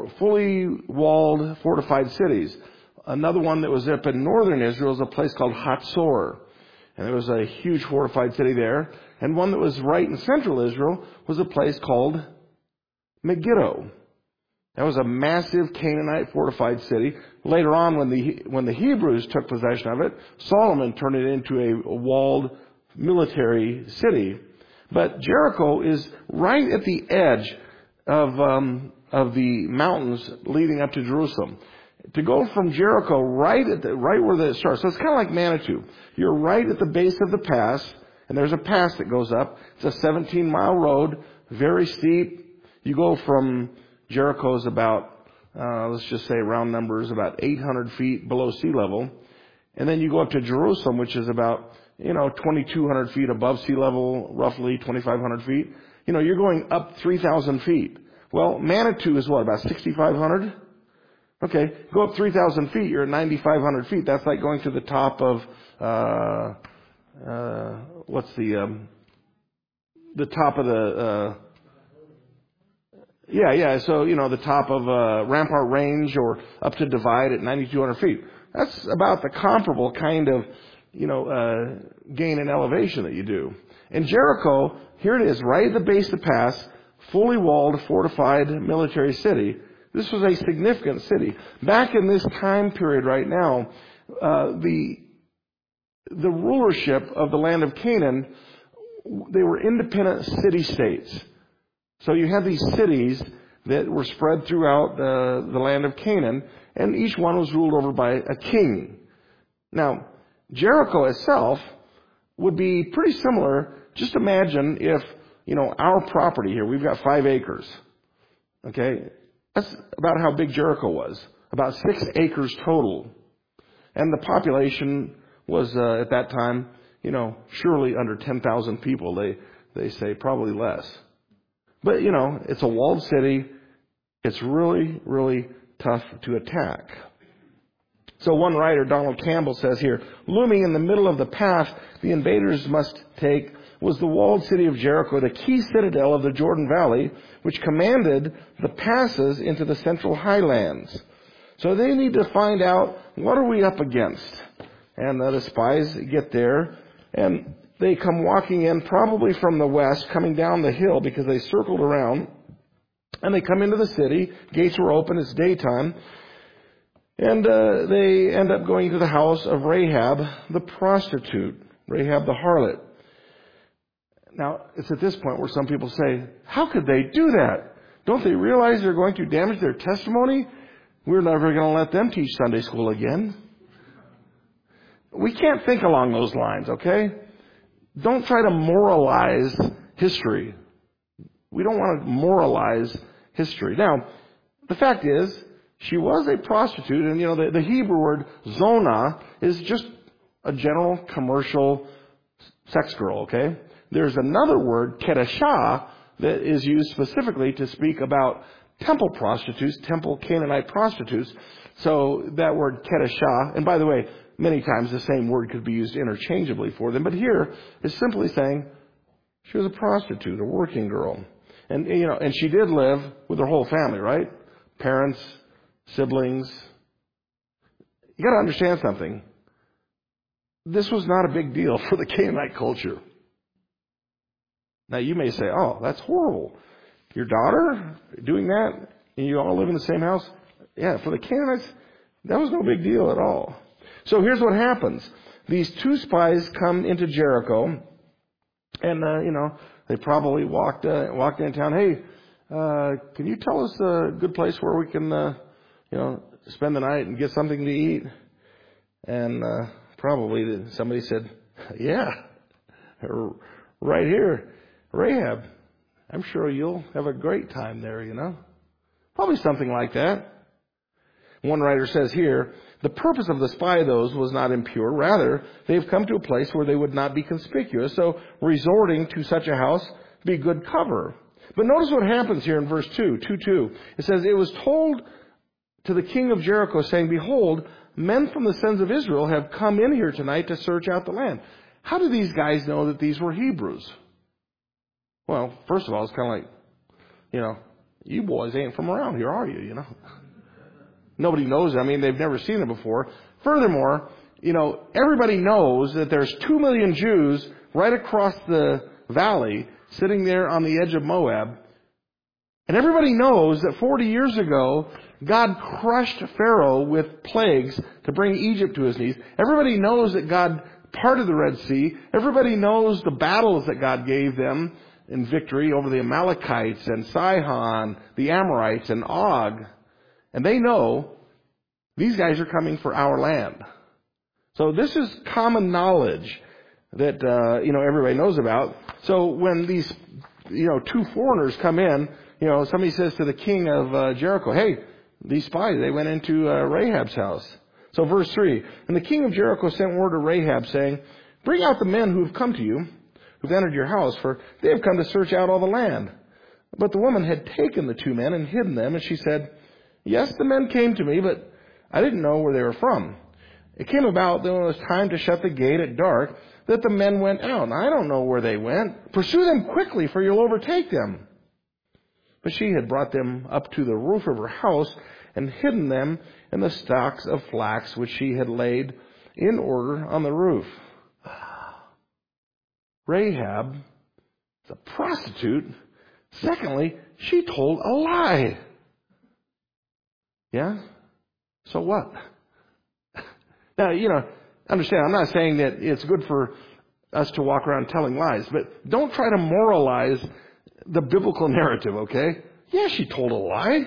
walled, fortified cities. Another one that was up in northern Israel is a place called Hatzor. And there was a huge fortified city there. And one that was right in central Israel was a place called Megiddo. That was a massive Canaanite fortified city. Later on, when the Hebrews took possession of it, Solomon turned it into a walled military city. But Jericho is right at the edge of the mountains leading up to Jerusalem. To go from Jericho right where it starts, so it's kind of like Manitou. You're right at the base of the pass, and there's a pass that goes up. It's a 17-mile road, very steep. You go from Jericho's about, let's just say round numbers, about 800 feet below sea level. And then you go up to Jerusalem, which is about, 2,200 feet above sea level, roughly 2,500 feet. You're going up 3,000 feet. Well, Manitou is what, about 6,500? Okay, go up 3,000 feet, you're at 9,500 feet. That's like going to the top of, the top of the, so, the top of Rampart Range or up to Divide at 9,200 feet. That's about the comparable kind of, gain in elevation that you do. In Jericho, here it is, right at the base of the pass, fully walled, fortified military city. This was a significant city. Back in this time period right now, the rulership of the land of Canaan, they were independent city-states. So you had these cities that were spread throughout the land of Canaan, and each one was ruled over by a king. Now, Jericho itself would be pretty similar. Just imagine if, our property here, we've got 5 acres. Okay? That's about how big Jericho was. About 6 acres total. And the population was, at that time, surely under 10,000 people. They say probably less. But, it's a walled city. It's really, really tough to attack. So one writer, Donald Campbell, says here, looming in the middle of the path the invaders must take was the walled city of Jericho, the key citadel of the Jordan Valley, which commanded the passes into the central highlands. So they need to find out, what are we up against? And the spies get there. And, they come walking in, probably from the west, coming down the hill because they circled around. And they come into the city. Gates were open. It's daytime. And they end up going to the house of Rahab, the prostitute. Rahab, the harlot. Now, it's at this point where some people say, how could they do that? Don't they realize they're going to damage their testimony? We're never going to let them teach Sunday school again. We can't think along those lines, okay? Don't try to moralize history. We don't want to moralize history. Now, the fact is, she was a prostitute, and the Hebrew word zona is just a general commercial sex girl, okay? There's another word, kedeshah, that is used specifically to speak about temple prostitutes, temple Canaanite prostitutes. So that word kedeshah, and by the way, many times the same word could be used interchangeably for them, but here is simply saying she was a prostitute, a working girl. And and she did live with her whole family, right? Parents, siblings. You got to understand something. This was not a big deal for the Canaanite culture. Now you may say, "Oh, that's horrible. Your daughter doing that, and you all live in the same house?" Yeah, for the Canaanites, that was no big deal at all. So here's what happens: these two spies come into Jericho, and they probably walked in town. Hey, can you tell us a good place where we can, spend the night and get something to eat? And probably somebody said, "Yeah, right here, Rahab. I'm sure you'll have a great time there, Probably something like that." One writer says here, the purpose of the spy, was not impure. Rather, they've come to a place where they would not be conspicuous. So resorting to such a house be good cover. But notice what happens here in verse 2:2. It says, it was told to the king of Jericho, saying, behold, men from the sons of Israel have come in here tonight to search out the land. How do these guys know that these were Hebrews? Well, first of all, it's kind of like, you boys ain't from around here, are you, Nobody knows them. I mean, they've never seen them before. Furthermore, everybody knows that there's 2 million Jews right across the valley sitting there on the edge of Moab. And everybody knows that 40 years ago, God crushed Pharaoh with plagues to bring Egypt to his knees. Everybody knows that God parted the Red Sea. Everybody knows the battles that God gave them in victory over the Amalekites and Sihon, the Amorites and Og. And they know these guys are coming for our land. So this is common knowledge that, everybody knows about. So when these, two foreigners come in, somebody says to the king of Jericho, hey, these spies, they went into Rahab's house. So verse 3, and the king of Jericho sent word to Rahab saying, bring out the men who have come to you, who've entered your house, for they have come to search out all the land. But the woman had taken the 2 men and hidden them, and she said, yes, the men came to me, but I didn't know where they were from. It came about that when it was time to shut the gate at dark, that the men went out. I don't know where they went. Pursue them quickly, for you'll overtake them. But she had brought them up to the roof of her house and hidden them in the stalks of flax which she had laid in order on the roof. Rahab, the prostitute, secondly, she told a lie. Yeah? So what? Now, understand, I'm not saying that it's good for us to walk around telling lies, but don't try to moralize the biblical narrative, okay? Yeah, she told a lie.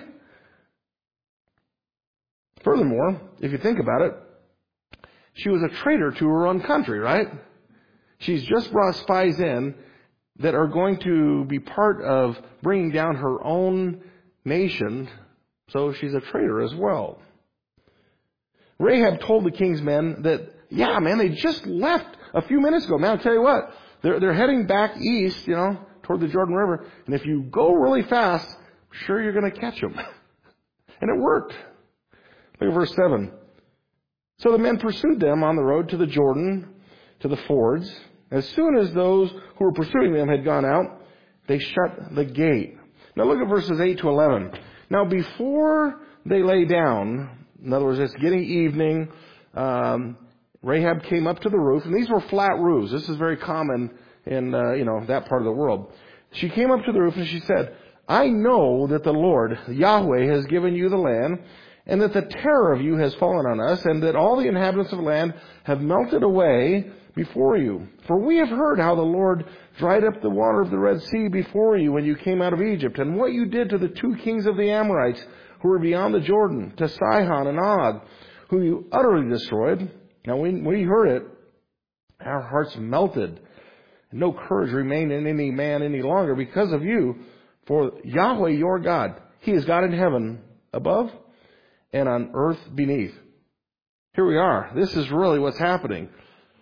Furthermore, if you think about it, she was a traitor to her own country, right? She's just brought spies in that are going to be part of bringing down her own nation. So she's a traitor as well. Rahab told the king's men that, yeah, man, they just left a few minutes ago. Man, I'll tell you what, they're heading back east, toward the Jordan River. And if you go really fast, I'm sure you're going to catch them. And it worked. Look at verse 7. So the men pursued them on the road to the Jordan, to the fords. As soon as those who were pursuing them had gone out, they shut the gate. Now look at verses 8 to 11. Now before they lay down, in other words, it's getting evening, Rahab came up to the roof, and these were flat roofs. This is very common in, that part of the world. She came up to the roof and she said, I know that the Lord, Yahweh, has given you the land, and that the terror of you has fallen on us, and that all the inhabitants of the land have melted away before you. For we have heard how the Lord dried up the water of the Red Sea before you when you came out of Egypt, and what you did to the 2 kings of the Amorites who were beyond the Jordan, to Sihon and Og, who you utterly destroyed. Now when we heard it, our hearts melted, and no courage remained in any man any longer because of you. For Yahweh your God, He is God in heaven above and on earth beneath. Here we are. This is really what's happening.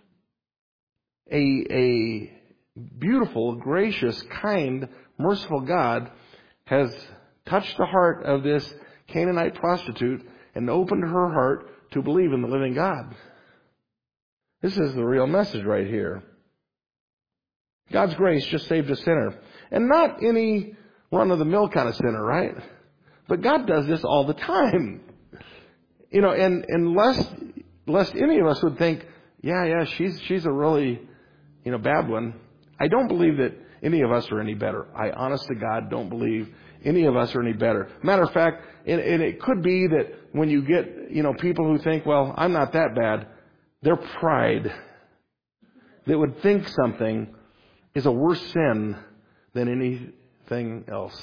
A beautiful, gracious, kind, merciful God has touched the heart of this Canaanite prostitute and opened her heart to believe in the living God. This is the real message right here. God's grace just saved a sinner. And not any run-of-the-mill kind of sinner, right? But God does this all the time. And lest any of us would think, yeah, she's a really, bad one. I don't believe that any of us are any better. I honest to God don't believe any of us are any better. Matter of fact, and it could be that when you get, people who think, well, I'm not that bad, their pride that would think something is a worse sin than anything else.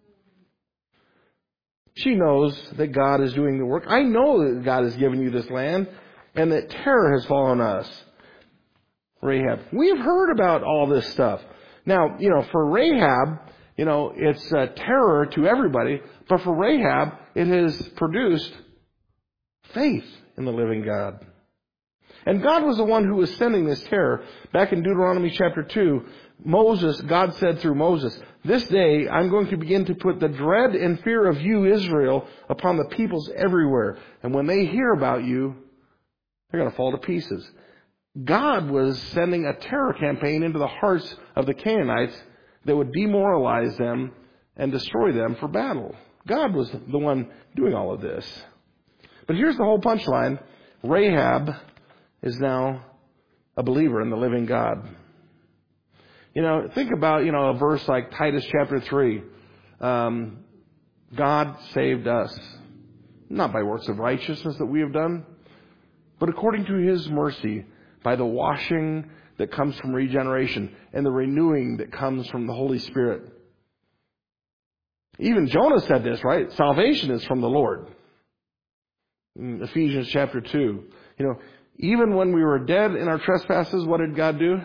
She knows that God is doing the work. I know that God has given you this land and that terror has fallen on us. Rahab. We've heard about all this stuff. Now, for Rahab, it's terror to everybody, but for Rahab, it has produced faith in the living God. And God was the one who was sending this terror. Back in Deuteronomy chapter 2, God said through Moses, this day I'm going to begin to put the dread and fear of you, Israel, upon the peoples everywhere. And when they hear about you, they're going to fall to pieces. God was sending a terror campaign into the hearts of the Canaanites that would demoralize them and destroy them for battle. God was the one doing all of this. But here's the whole punchline. Rahab is now a believer in the living God. Think about, a verse like Titus chapter 3. God saved us, not by works of righteousness that we have done, but according to His mercy, by the washing that comes from regeneration and the renewing that comes from the Holy Spirit. Even Jonah said this, right? Salvation is from the Lord. In Ephesians chapter 2. Even when we were dead in our trespasses, what did God do?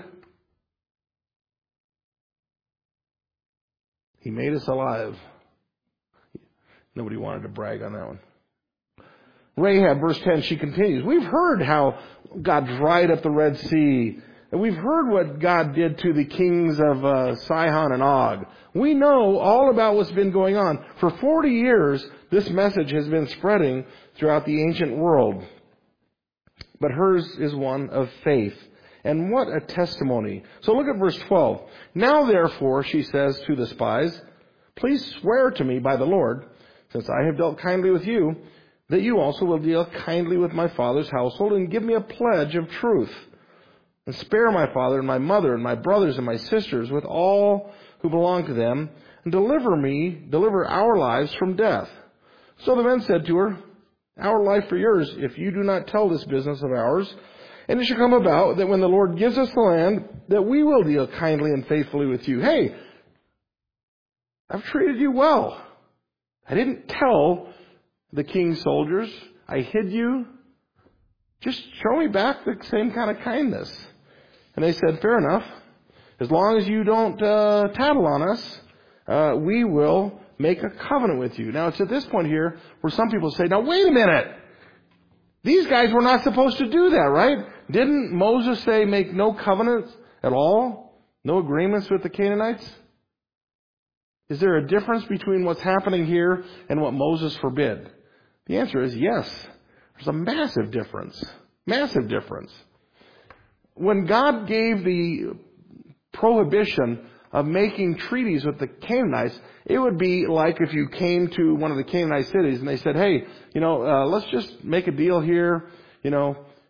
He made us alive. Nobody wanted to brag on that one. Rahab, verse 10, she continues. We've heard how God dried up the Red Sea. And we've heard what God did to the kings of Sihon and Og. We know all about what's been going on. For 40 years, this message has been spreading throughout the ancient world. But hers is one of faith. And what a testimony. So look at verse 12. Now therefore, she says to the spies, please swear to me by the Lord, since I have dealt kindly with you, that you also will deal kindly with my father's household and give me a pledge of truth. And spare my father and my mother and my brothers and my sisters with all who belong to them, and deliver our lives from death. So the men said to her, our life for yours, if you do not tell this business of ours. And it shall come about that when the Lord gives us the land, that we will deal kindly and faithfully with you. Hey, I've treated you well. I didn't tell the king's soldiers. I hid you. Just show me back the same kind of kindness. And they said, fair enough. As long as you don't tattle on us, we will make a covenant with you. Now, it's at this point here where some people say, now, wait a minute. These guys were not supposed to do that, right? Didn't Moses say make no covenants at all? No agreements with the Canaanites? Is there a difference between what's happening here and what Moses forbid? The answer is yes. There's a massive difference. Massive difference. When God gave the prohibition of making treaties with the Canaanites, it would be like if you came to one of the Canaanite cities and they said, hey, let's just make a deal here.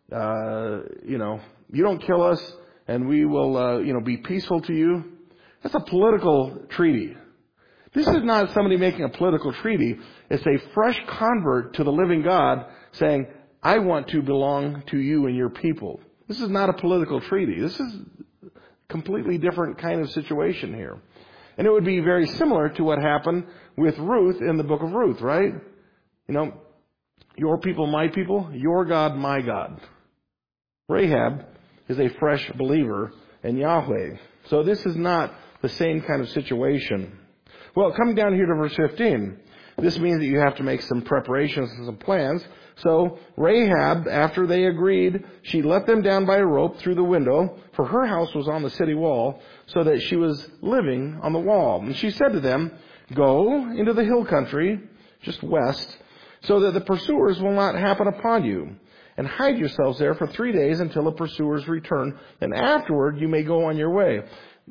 you don't kill us and we will, be peaceful to you. That's a political treaty. This is not somebody making a political treaty. It's a fresh convert to the living God saying, I want to belong to you and your people. This is not a political treaty. This is a completely different kind of situation here. And it would be very similar to what happened with Ruth in the book of Ruth, right? Your people, my people, your God, my God. Rahab is a fresh believer in Yahweh. So this is not the same kind of situation. Well, coming down here to verse 15, this means that you have to make some preparations and some plans. So Rahab, after they agreed, she let them down by a rope through the window, for her house was on the city wall, so that she was living on the wall. And she said to them, go into the hill country, just west, so that the pursuers will not happen upon you. And hide yourselves there for 3 days until the pursuers return. And afterward you may go on your way.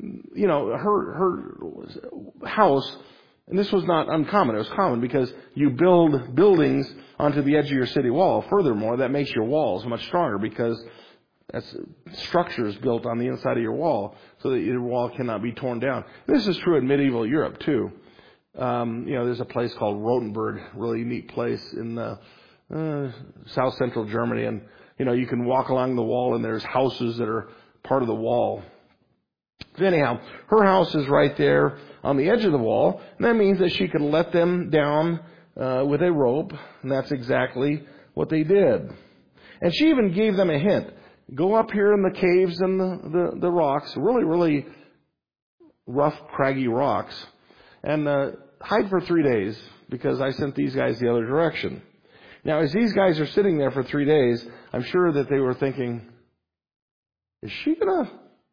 Her house, and this was not uncommon, it was common because you build buildings onto the edge of your city wall. Furthermore, that makes your walls much stronger because that's structures built on the inside of your wall so that your wall cannot be torn down. This is true in medieval Europe too. There's a place called Rothenburg, really neat place in south central Germany, and you can walk along the wall and there's houses that are part of the wall. Anyhow, her house is right there on the edge of the wall, and that means that she could let them down with a rope, and that's exactly what they did. And she even gave them a hint. Go up here in the caves and the rocks, really, really rough, craggy rocks, and hide for 3 days, because I sent these guys the other direction. Now, as these guys are sitting there for 3 days, I'm sure that they were thinking, is she gonna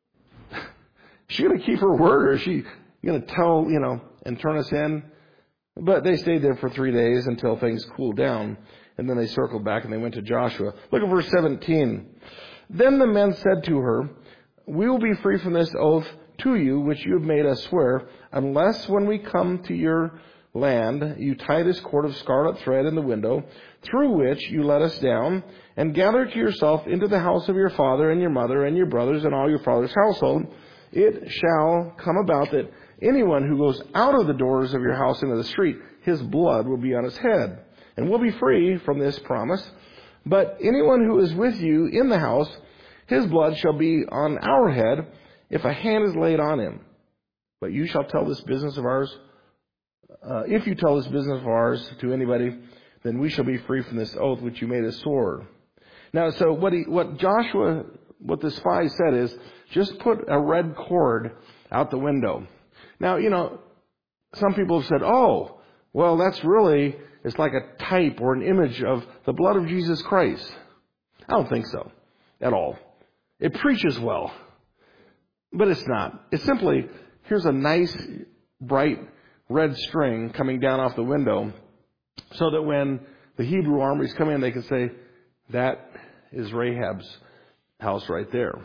keep her word, or is she gonna tell, and turn us in? But they stayed there for 3 days until things cooled down, and then they circled back and they went to Joshua. Look at verse 17. Then the men said to her, we will be free from this oath to you, which you have made us swear, unless when we come to your land, you tie this cord of scarlet thread in the window, through which you let us down, and gather to yourself into the house of your father and your mother and your brothers and all your father's household. It shall come about that anyone who goes out of the doors of your house into the street, his blood will be on his head, and we'll be free from this promise. But anyone who is with you in the house, his blood shall be on our head if a hand is laid on him. But you shall tell this business of ours. If you tell this business of ours to anybody, then we shall be free from this oath which you made us swear. Now, so what the spy said is, just put a red cord out the window. Now, some people have said, oh, well, it's like a type or an image of the blood of Jesus Christ. I don't think so at all. It preaches well, but it's not. It's simply, here's a nice, bright red string coming down off the window so that when the Hebrew armies come in, they can say, that is Rahab's house right there.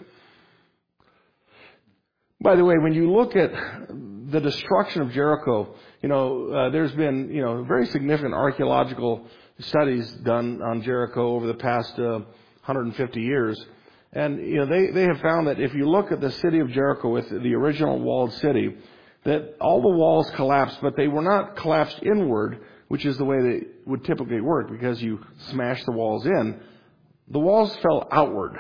By the way, when you look at the destruction of Jericho, there's been, very significant archaeological studies done on Jericho over the past 150 years. And, they have found that if you look at the city of Jericho with the original walled city, that all the walls collapsed, but they were not collapsed inward, which is the way they would typically work, because you smash the walls in. The walls fell outward.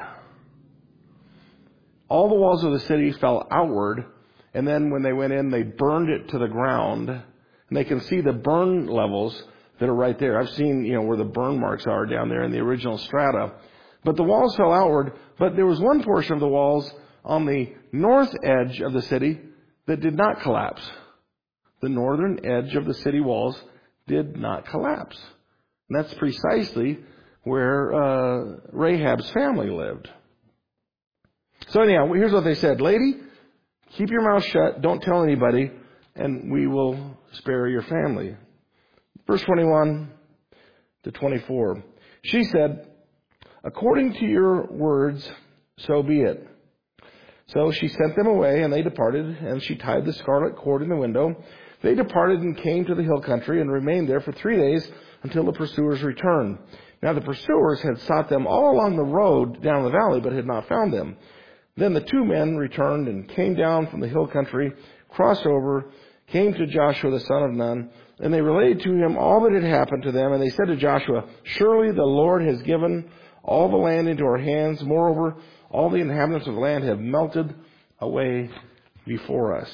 All the walls of the city fell outward, and then when they went in, they burned it to the ground, and they can see the burn levels that are right there. I've seen, where the burn marks are down there in the original strata. But the walls fell outward, but there was one portion of the walls on the north edge of the city that did not collapse. The northern edge of the city walls did not collapse. And that's precisely where Rahab's family lived. So anyhow, here's what they said. Lady, keep your mouth shut, don't tell anybody, and we will spare your family. Verse 21 to 24. She said, according to your words, so be it. So she sent them away, and they departed, and she tied the scarlet cord in the window, They departed and came to the hill country and remained there for 3 days until the pursuers returned. Now the pursuers had sought them all along the road down the valley, but had not found them. Then the 2 men returned and came down from the hill country, crossed over, came to Joshua the son of Nun, and they related to him all that had happened to them. And they said to Joshua, "Surely the Lord has given all the land into our hands. Moreover, all the inhabitants of the land have melted away before us."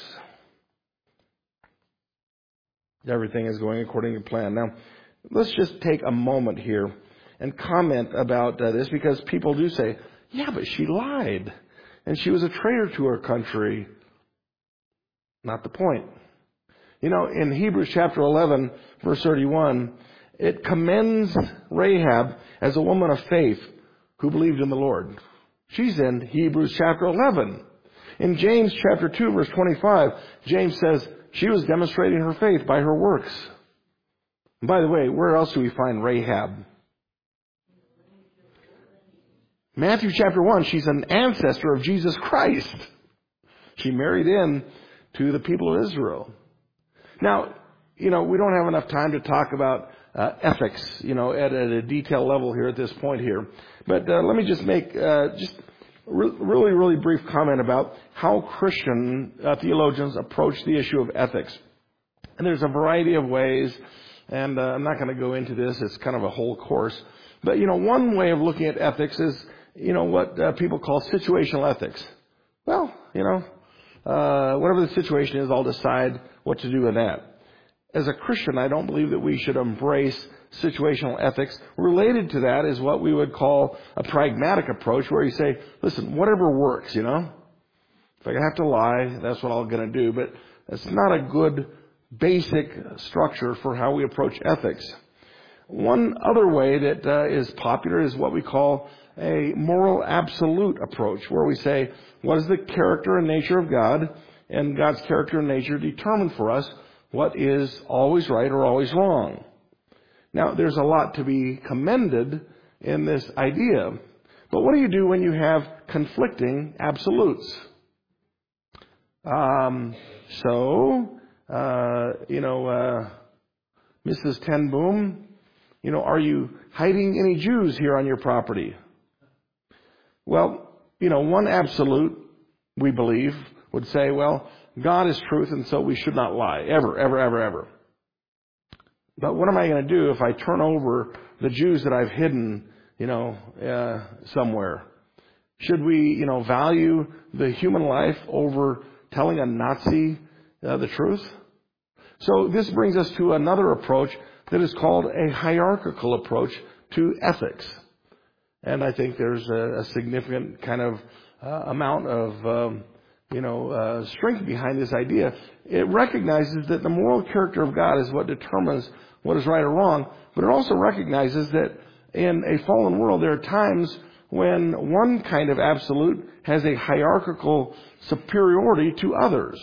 Everything is going according to plan. Now, let's just take a moment here and comment about this, because people do say, "Yeah, but she lied, and she was a traitor to her country." Not the point. You know, in Hebrews chapter 11, verse 31, it commends Rahab as a woman of faith who believed in the Lord. She's in Hebrews chapter 11. In James chapter 2, verse 25, James says she was demonstrating her faith by her works. And by the way, where else do we find Rahab? Matthew chapter 1, she's an ancestor of Jesus Christ. She married in to the people of Israel. Now, you know, we don't have enough time to talk about ethics, you know, at a detailed level here at this point here. But let me just make really brief comment about how Christian theologians approach the issue of ethics. And there's a variety of ways, and I'm not going to go into this. It's kind of a whole course. But, you know, one way of looking at ethics is, you know, what people call situational ethics. Well, you know, whatever the situation is, I'll decide what to do with that. As a Christian, I don't believe that we should embrace situational ethics. Related to that is what we would call a pragmatic approach, where you say, listen, whatever works, you know. If I have to lie, that's what I'm going to do. But it's not a good basic structure for how we approach ethics. One other way that is popular is what we call a moral absolute approach, where we say, what is the character and nature of God? And God's character and nature determine for us what is always right or always wrong. Now, there's a lot to be commended in this idea. But what do you do when you have conflicting absolutes? Mrs. Ten Boom, you know, are you hiding any Jews here on your property? Well, you know, one absolute, we believe, would say, well, God is truth, and so we should not lie, ever. But what am I going to do if I turn over the Jews that I've hidden, you know, somewhere? Should we, you know, value the human life over telling a Nazi the truth? So this brings us to another approach that is called a hierarchical approach to ethics. And I think there's a significant kind of amount of, strength behind this idea. It recognizes that the moral character of God is what determines what is right or wrong, but it also recognizes that in a fallen world there are times when one kind of absolute has a hierarchical superiority to others.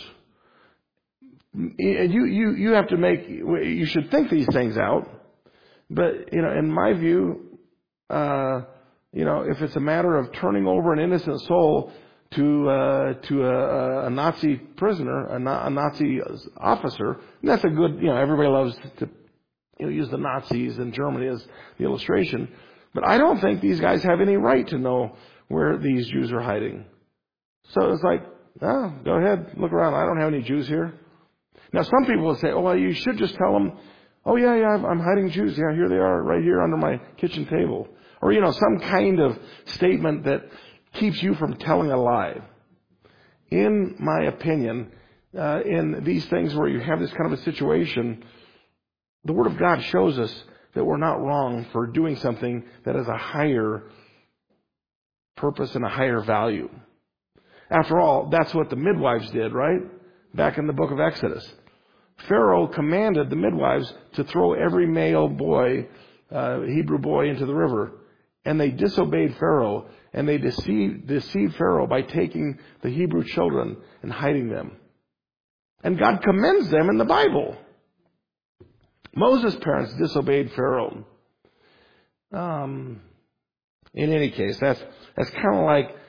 And you have to you should think these things out, but, you know, in my view, if it's a matter of turning over an innocent soul to a Nazi prisoner, a Nazi officer, and that's a good, you know, everybody loves to use the Nazis in Germany as the illustration. But I don't think these guys have any right to know where these Jews are hiding. So it's like, go ahead, look around. I don't have any Jews here. Now, some people will say, oh, well, you should just tell them, oh, yeah, I'm hiding Jews. Yeah, here they are, right here under my kitchen table. Or, you know, some kind of statement that keeps you from telling a lie. In my opinion, in these things where you have this kind of a situation, the Word of God shows us that we're not wrong for doing something that has a higher purpose and a higher value. After all, that's what the midwives did, right? Back in the book of Exodus. Pharaoh commanded the midwives to throw every male boy, Hebrew boy, into the river. And they disobeyed Pharaoh, and they deceived Pharaoh by taking the Hebrew children and hiding them. And God commends them in the Bible. Moses' parents disobeyed Pharaoh. In any case, that's kind of like,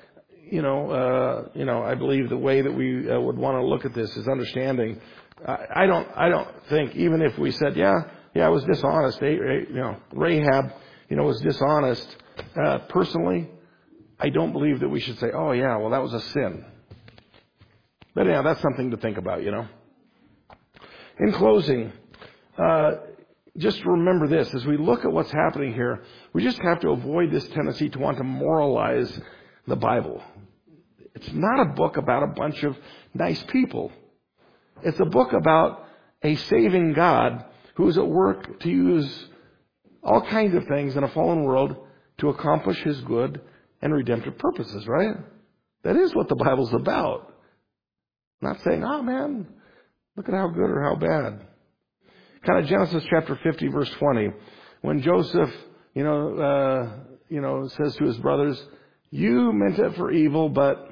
I believe the way that we would want to look at this is understanding. I don't think, even if we said, it was dishonest. Rahab, was dishonest. Personally, I don't believe that we should say, oh yeah, well that was a sin. But yeah, that's something to think about, In closing, just remember this. As we look at what's happening here, we just have to avoid this tendency to want to moralize the Bible. It's not a book about a bunch of nice people. It's a book about a saving God who is at work to use all kinds of things in a fallen world to accomplish His good and redemptive purposes, right? That is what the Bible's about. Not saying, oh man, look at how good or how bad. Kind of Genesis chapter 50, verse 20. When Joseph, says to his brothers, you meant it for evil, but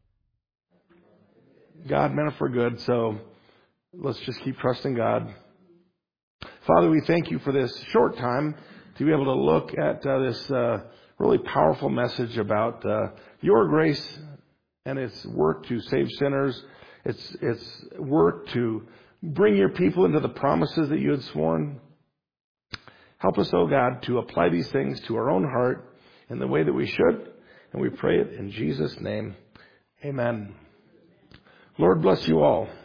God meant it for good, so let's just keep trusting God. Father, we thank you for this short time to be able to look at this really powerful message about your grace and its work to save sinners. It's work to bring your people into the promises that you had sworn. Help us, oh God, to apply these things to our own heart in the way that we should. And we pray it in Jesus' name. Amen. Lord bless you all.